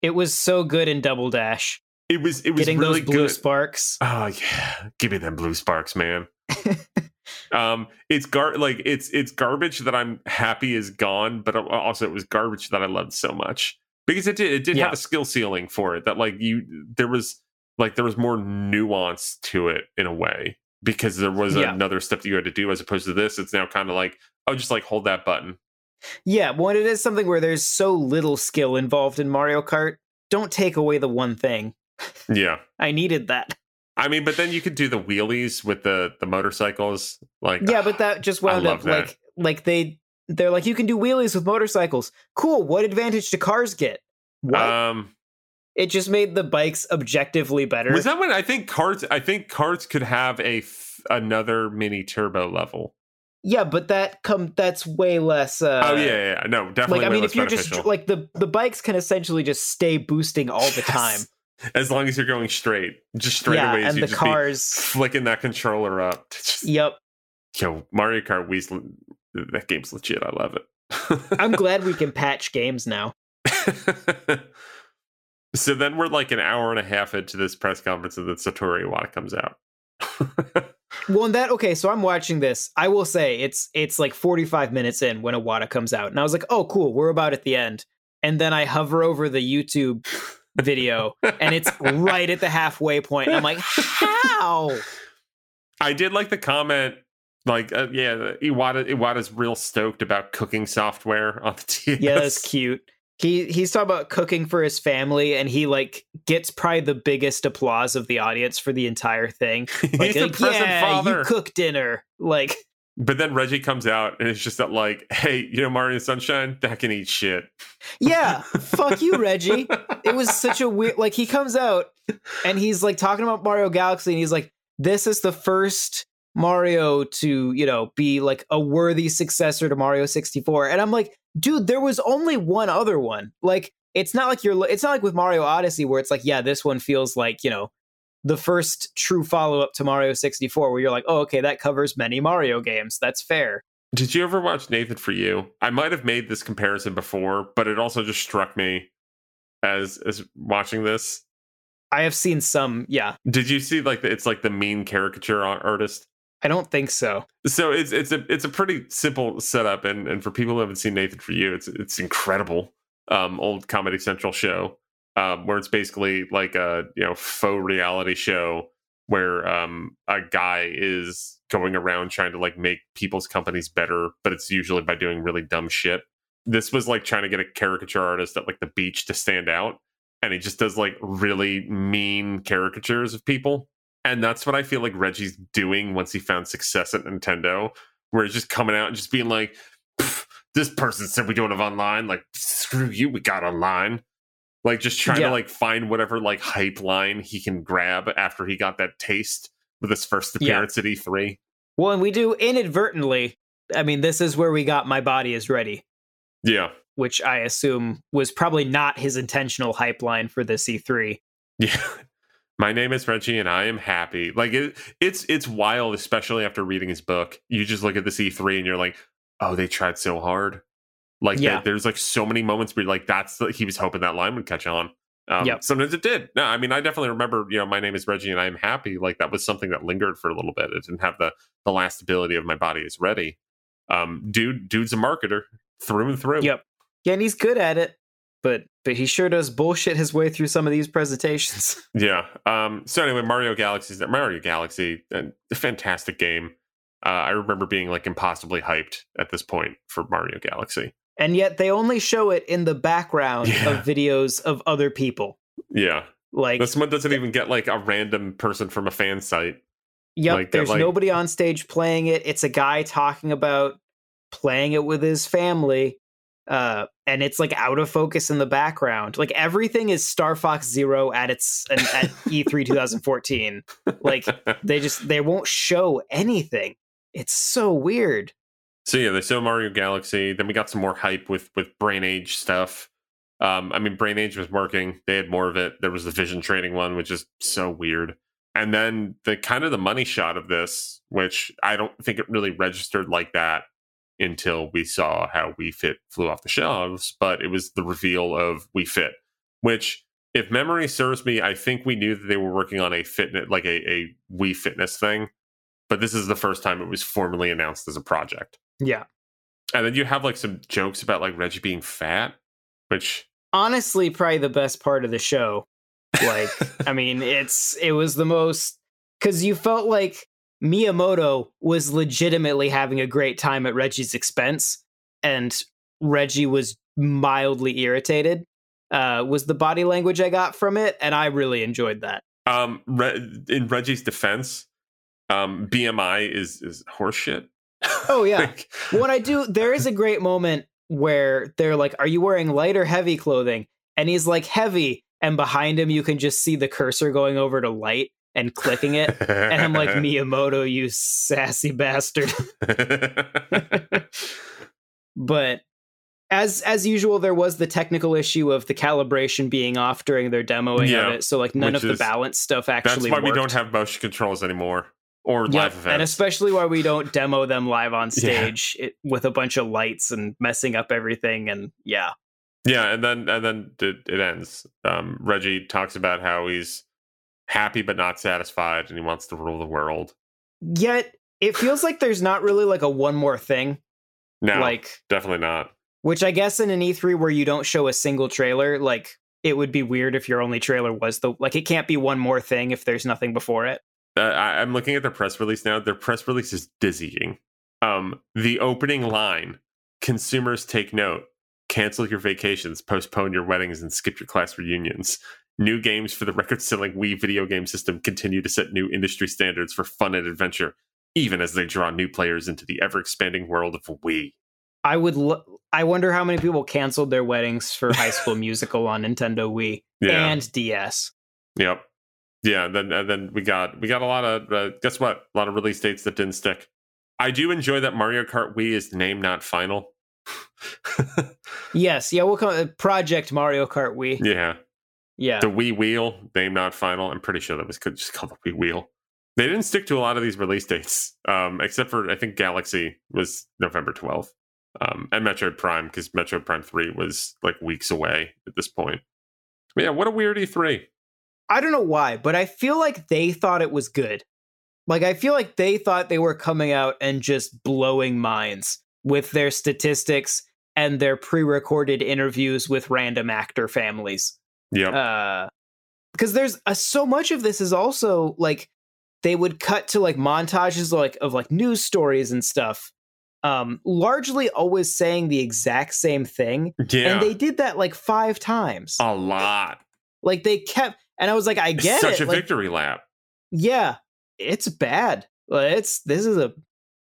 It was so good in Double Dash. It was Getting really those blue good. sparks. Oh yeah, give me them blue sparks, man. It's garbage that I'm happy is gone, but also it was garbage that I loved so much because it did have a skill ceiling for it that there was more nuance to it in a way because there was another step that you had to do as opposed to this. It's now kind of like, oh, just like hold that button. Yeah, well, it is something where there's so little skill involved in Mario Kart. Don't take away the one thing. Yeah, I needed that. I mean, but then you could do the wheelies with the motorcycles. But that just wound up like they're like, you can do wheelies with motorcycles. Cool. What advantage do cars get? What? It just made the bikes objectively better. Was that when I think carts could have another mini turbo level? Yeah, but that's way less. No, definitely. I mean, if you're just like the bikes can essentially just stay boosting all the time. As long as you're going straight away, and you the just cars flicking that controller up. Yep. Yo, Mario Kart Wii, that game's legit. I love it. I'm glad we can patch games now. So then we're like an hour and a half into this press conference, and then Satoru Iwata comes out. Well, so I'm watching this. I will say it's like 45 minutes in when Iwata comes out, and I was like, oh, cool, we're about at the end. And then I hover over the YouTube video and it's right at the halfway point. And I'm like, how? I did like the comment, Iwata's real stoked about cooking software on the DS. Yeah, that's cute. He's talking about cooking for his family, and he gets probably the biggest applause of the audience for the entire thing. He's a present father. You cook dinner. But then Reggie comes out and it's just that hey, Mario Sunshine, that can eat shit. Yeah, fuck you, Reggie. It was such a weird, he comes out and he's talking about Mario Galaxy, and he's like, this is the first Mario to, be a worthy successor to Mario 64. And I'm like, dude, there was only one other one. It's not like with Mario Odyssey where it's this one feels like, the first true follow-up to Mario 64 where you're like, oh, okay, that covers many Mario games. That's fair. Did you ever watch Nathan For You? I might have made this comparison before, but it also just struck me as watching this. I have seen some, yeah. Did you see it's the mean caricature artist? I don't think so. So it's a pretty simple setup, and for people who haven't seen Nathan For You, it's incredible. Old Comedy Central show. Where it's basically like a faux reality show where a guy is going around trying to make people's companies better, but it's usually by doing really dumb shit. This was trying to get a caricature artist at the beach to stand out, and he just does really mean caricatures of people. And that's what I feel like Reggie's doing once he found success at Nintendo, where he's just coming out and just being like, this person said we don't have online, screw you, we got online. Just trying to find whatever hype line he can grab after he got that taste with his first appearance at E3. Well, and we do inadvertently. I mean, this is where we got My Body Is Ready. Yeah. Which I assume was probably not his intentional hype line for this E3. Yeah. My name is Reggie and I am happy. It's wild, especially after reading his book. You just look at this E3 and you're like, oh, they tried so hard. There's so many moments where he was hoping that line would catch on. Sometimes it did. No, I mean, I definitely remember, my name is Reggie and I'm happy. That was something that lingered for a little bit. It didn't have the last ability of My Body Is Ready. Dude's a marketer through and through. Yep. Yeah, and he's good at it, but he sure does bullshit his way through some of these presentations. Yeah. So anyway, Mario Galaxy, a fantastic game. I remember being impossibly hyped at this point for Mario Galaxy. And yet they only show it in the background of videos of other people. Yeah. This one doesn't even get a random person from a fan site. Yep. There's nobody on stage playing it. It's a guy talking about playing it with his family. And it's out of focus in the background. Everything is Star Fox Zero at E3 2014. They won't show anything. It's so weird. So yeah, they show Mario Galaxy. Then we got some more hype with Brain Age stuff. Brain Age was working. They had more of it. There was the vision training one, which is so weird. And then the money shot of this, which I don't think it really registered like that until we saw how Wii Fit flew off the shelves. But it was the reveal of Wii Fit, which, if memory serves me, I think we knew that they were working on a fitness, like a Wii Fitness thing, but this is the first time it was formally announced as a project. Yeah. And then you have like some jokes about like Reggie being fat, which honestly probably the best part of the show. Like, I mean, it was the most, because you felt like Miyamoto was legitimately having a great time at Reggie's expense, and Reggie was mildly irritated. Was the body language I got from it, and I really enjoyed that. In Reggie's defense, BMI is horseshit. Oh yeah. There is a great moment where they're like, "Are you wearing light or heavy clothing?" And he's like, "Heavy." And behind him, you can just see the cursor going over to light and clicking it. And I'm like, Miyamoto, you sassy bastard. But as usual, there was the technical issue of the calibration being off during their demoing of it. So like none of the balance stuff actually That's why worked. We don't have motion controls anymore. Or live events. And especially why we don't demo them live on stage with a bunch of lights and messing up everything. And yeah, and then it ends. Reggie talks about how he's happy but not satisfied, and he wants to rule the world. Yet it feels like there's not really like a one more thing. No, like definitely not. Which I guess in an E3 where you don't show a single trailer, like it would be weird if your only trailer was it can't be one more thing if there's nothing before it. I'm looking at their press release now. Their press release is dizzying. The opening line, consumers take note, cancel your vacations, postpone your weddings, and skip your class reunions. New games for the record-selling Wii video game system continue to set new industry standards for fun and adventure, even as they draw new players into the ever-expanding world of Wii. I wonder how many people canceled their weddings for High School Musical on Nintendo Wii and DS. Yep. Yeah, then we got a lot of guess what? A lot of release dates that didn't stick. I do enjoy that Mario Kart Wii is named not final. Yes, we'll call it Project Mario Kart Wii. Yeah. The Wii Wheel, named not final. I'm pretty sure that was just called the Wii Wheel. They didn't stick to a lot of these release dates, except for I think Galaxy was November 12th, and Metroid Prime, because Metroid Prime 3 was like weeks away at this point. But yeah, what a weird E3. I don't know why, but I feel like they thought it was good. Like, I feel like they thought they were coming out and just blowing minds with their statistics and their pre-recorded interviews with random actor families. Yeah. Because there's so much of this is also like they would cut to like montages of news stories and stuff. Largely always saying the exact same thing. Yeah. And they did that like 5 times. A lot. Like they kept, and I was like, I get Such it. a victory lap. Yeah, it's bad. This is a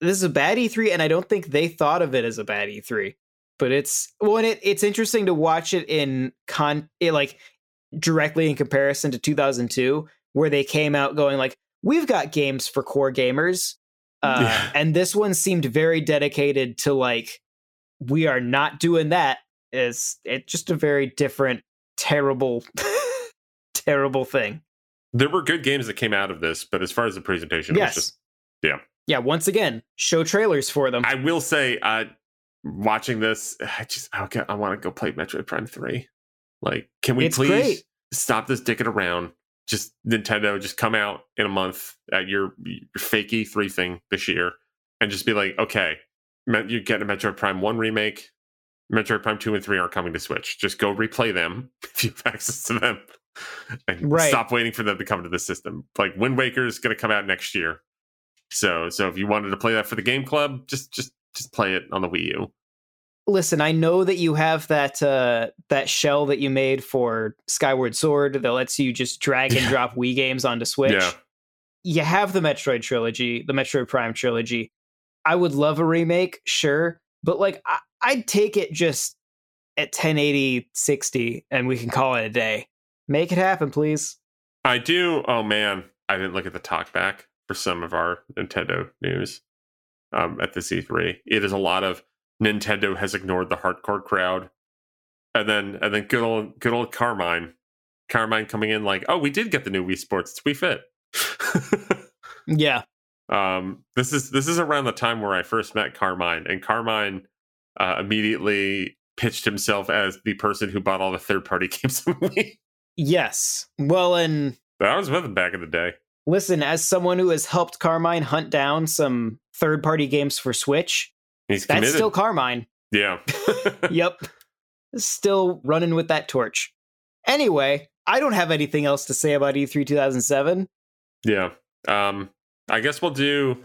bad E3, and I don't think they thought of it as a bad E3. But it's interesting to watch it like directly in comparison to 2002, where they came out going like, we've got games for core gamers, and this one seemed very dedicated to like, we are not doing that. It's just a very different, terrible, terrible thing. There were good games that came out of this, but as far as the presentation, it was just yeah. Once again, show trailers for them. I will say, watching this, I want to go play Metroid Prime 3. Like, can we please stop this dicking around? Just Nintendo, just come out in a month at your fake E3 thing this year, and just be like, okay, you're getting a Metroid Prime 1 remake. Metroid Prime 2 and 3 aren't coming to Switch. Just go replay them if you have access to them. And stop waiting for them to come to the system. Like, Wind Waker is going to come out next year. So if you wanted to play that for the game club, just play it on the Wii U. Listen, I know that you have that shell that you made for Skyward Sword that lets you just drag and drop Wii games onto Switch. Yeah. You have the Metroid trilogy, the Metroid Prime trilogy. I would love a remake, sure, but like I'd take it just at 1080 60 and we can call it a day. Make it happen, please. I do. Oh man, I didn't look at the talkback for some of our Nintendo news at the C3. It is a lot of Nintendo has ignored the hardcore crowd, and then good old Carmine coming in like, oh, we did get the new Wii Sports. It's Wii Fit. Yeah. This is around the time where I first met Carmine, and Carmine immediately pitched himself as the person who bought all the third-party games on Wii. Yes. Well, and I was with him back in the day. Listen, as someone who has helped Carmine hunt down some third-party games for Switch, He's committed. that's still Carmine. Yeah. Yep. Still running with that torch. Anyway, I don't have anything else to say about E3 2007. Yeah. I guess we'll do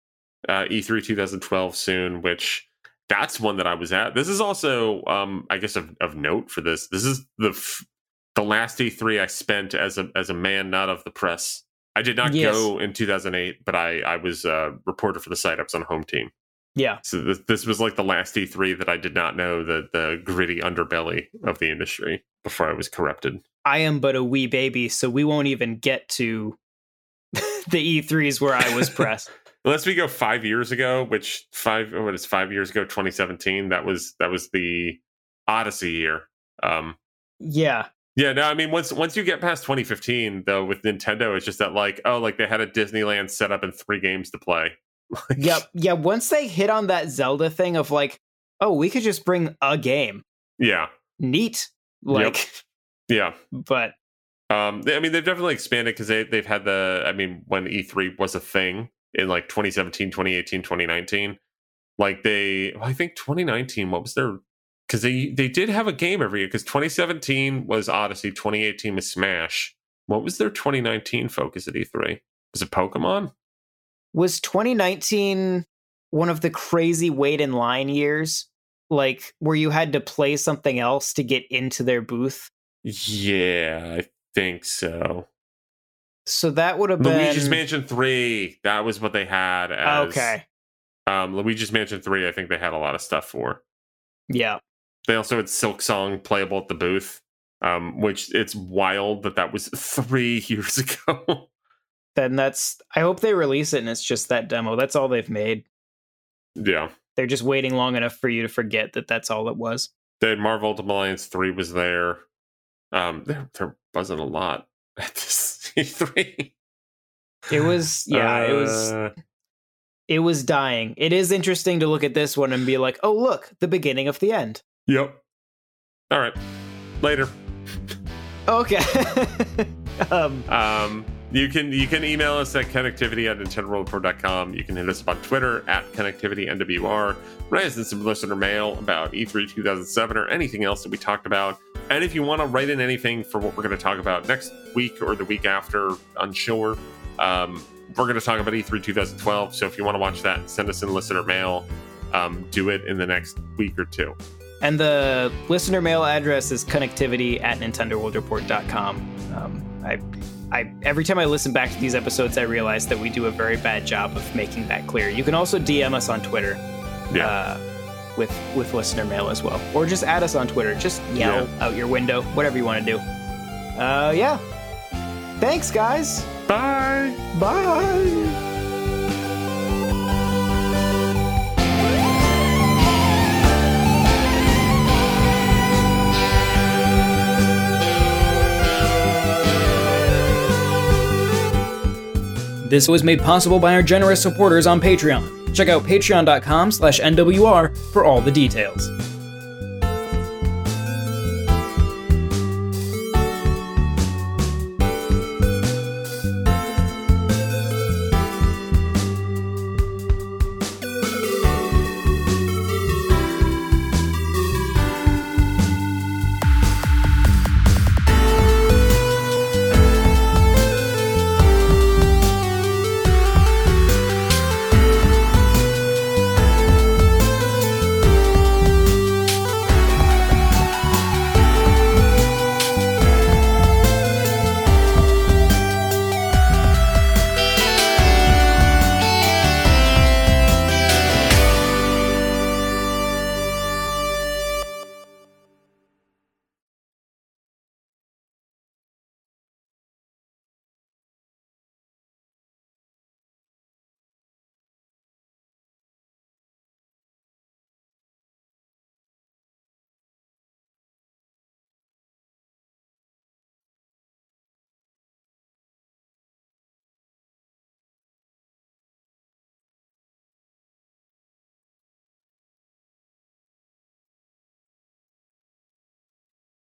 E3 2012 soon, which that's one that I was at. This is also, I guess, of note for this. This is the last E3 I spent as a man not of the press. I did not go in 2008, but I was a reporter for the site. I was on home team. Yeah. So this was like the last E3 that I did not know the gritty underbelly of the industry before I was corrupted. I am but a wee baby, so we won't even get to the E3s where I was pressed. Unless we go 5 years ago, 5 years ago, 2017, that was the Odyssey year. Yeah. Yeah, no, I mean, once you get past 2015, though, with Nintendo, it's just that, like, they had a Disneyland set up and 3 games to play. Yep. Yeah, once they hit on that Zelda thing of, like, oh, we could just bring a game. Yeah. Neat. Like, yep. Yeah. But, I mean, they've definitely expanded because they've had when E3 was a thing in, like, 2017, 2018, 2019, like, I think 2019, what was their... Because they did have a game every year. Because 2017 was Odyssey, 2018 was Smash. What was their 2019 focus at E3? Was it Pokemon? Was 2019 one of the crazy wait in line years? Like, where you had to play something else to get into their booth? Yeah, I think so. So that would have been... Luigi's Mansion 3. That was what they had as... Okay. Luigi's Mansion 3, I think they had a lot of stuff for. Yeah. They also had Silk Song playable at the booth, which it's wild that was 3 years ago. Then I hope they release it and it's just that demo. That's all they've made. Yeah. They're just waiting long enough for you to forget that that's all it was. They had Marvel Ultimate Alliance 3 was there. There wasn't a lot at this E3. It was, it was dying. It is interesting to look at this one and be like, oh, look, the beginning of the end. Yep. All right. Later. Okay. You can email us at connectivity@nintendoworldreport.com. You can hit us up on Twitter at connectivitynwr. Write us in some listener mail about E3 2007 or anything else that we talked about. And if you want to write in anything for what we're going to talk about next week or the week after, unsure, we're going to talk about E3 2012. So if you want to watch that, send us in listener mail. Do it in the next week or two. And the listener mail address is connectivity@nintendoworldreport.com. Every time I listen back to these episodes, I realize that we do a very bad job of making that clear. You can also DM us on Twitter with listener mail as well. Or just add us on Twitter. Just yell out your window, whatever you want to do. Yeah. Thanks, guys. Bye. Bye. This was made possible by our generous supporters on Patreon. Check out patreon.com/NWR for all the details.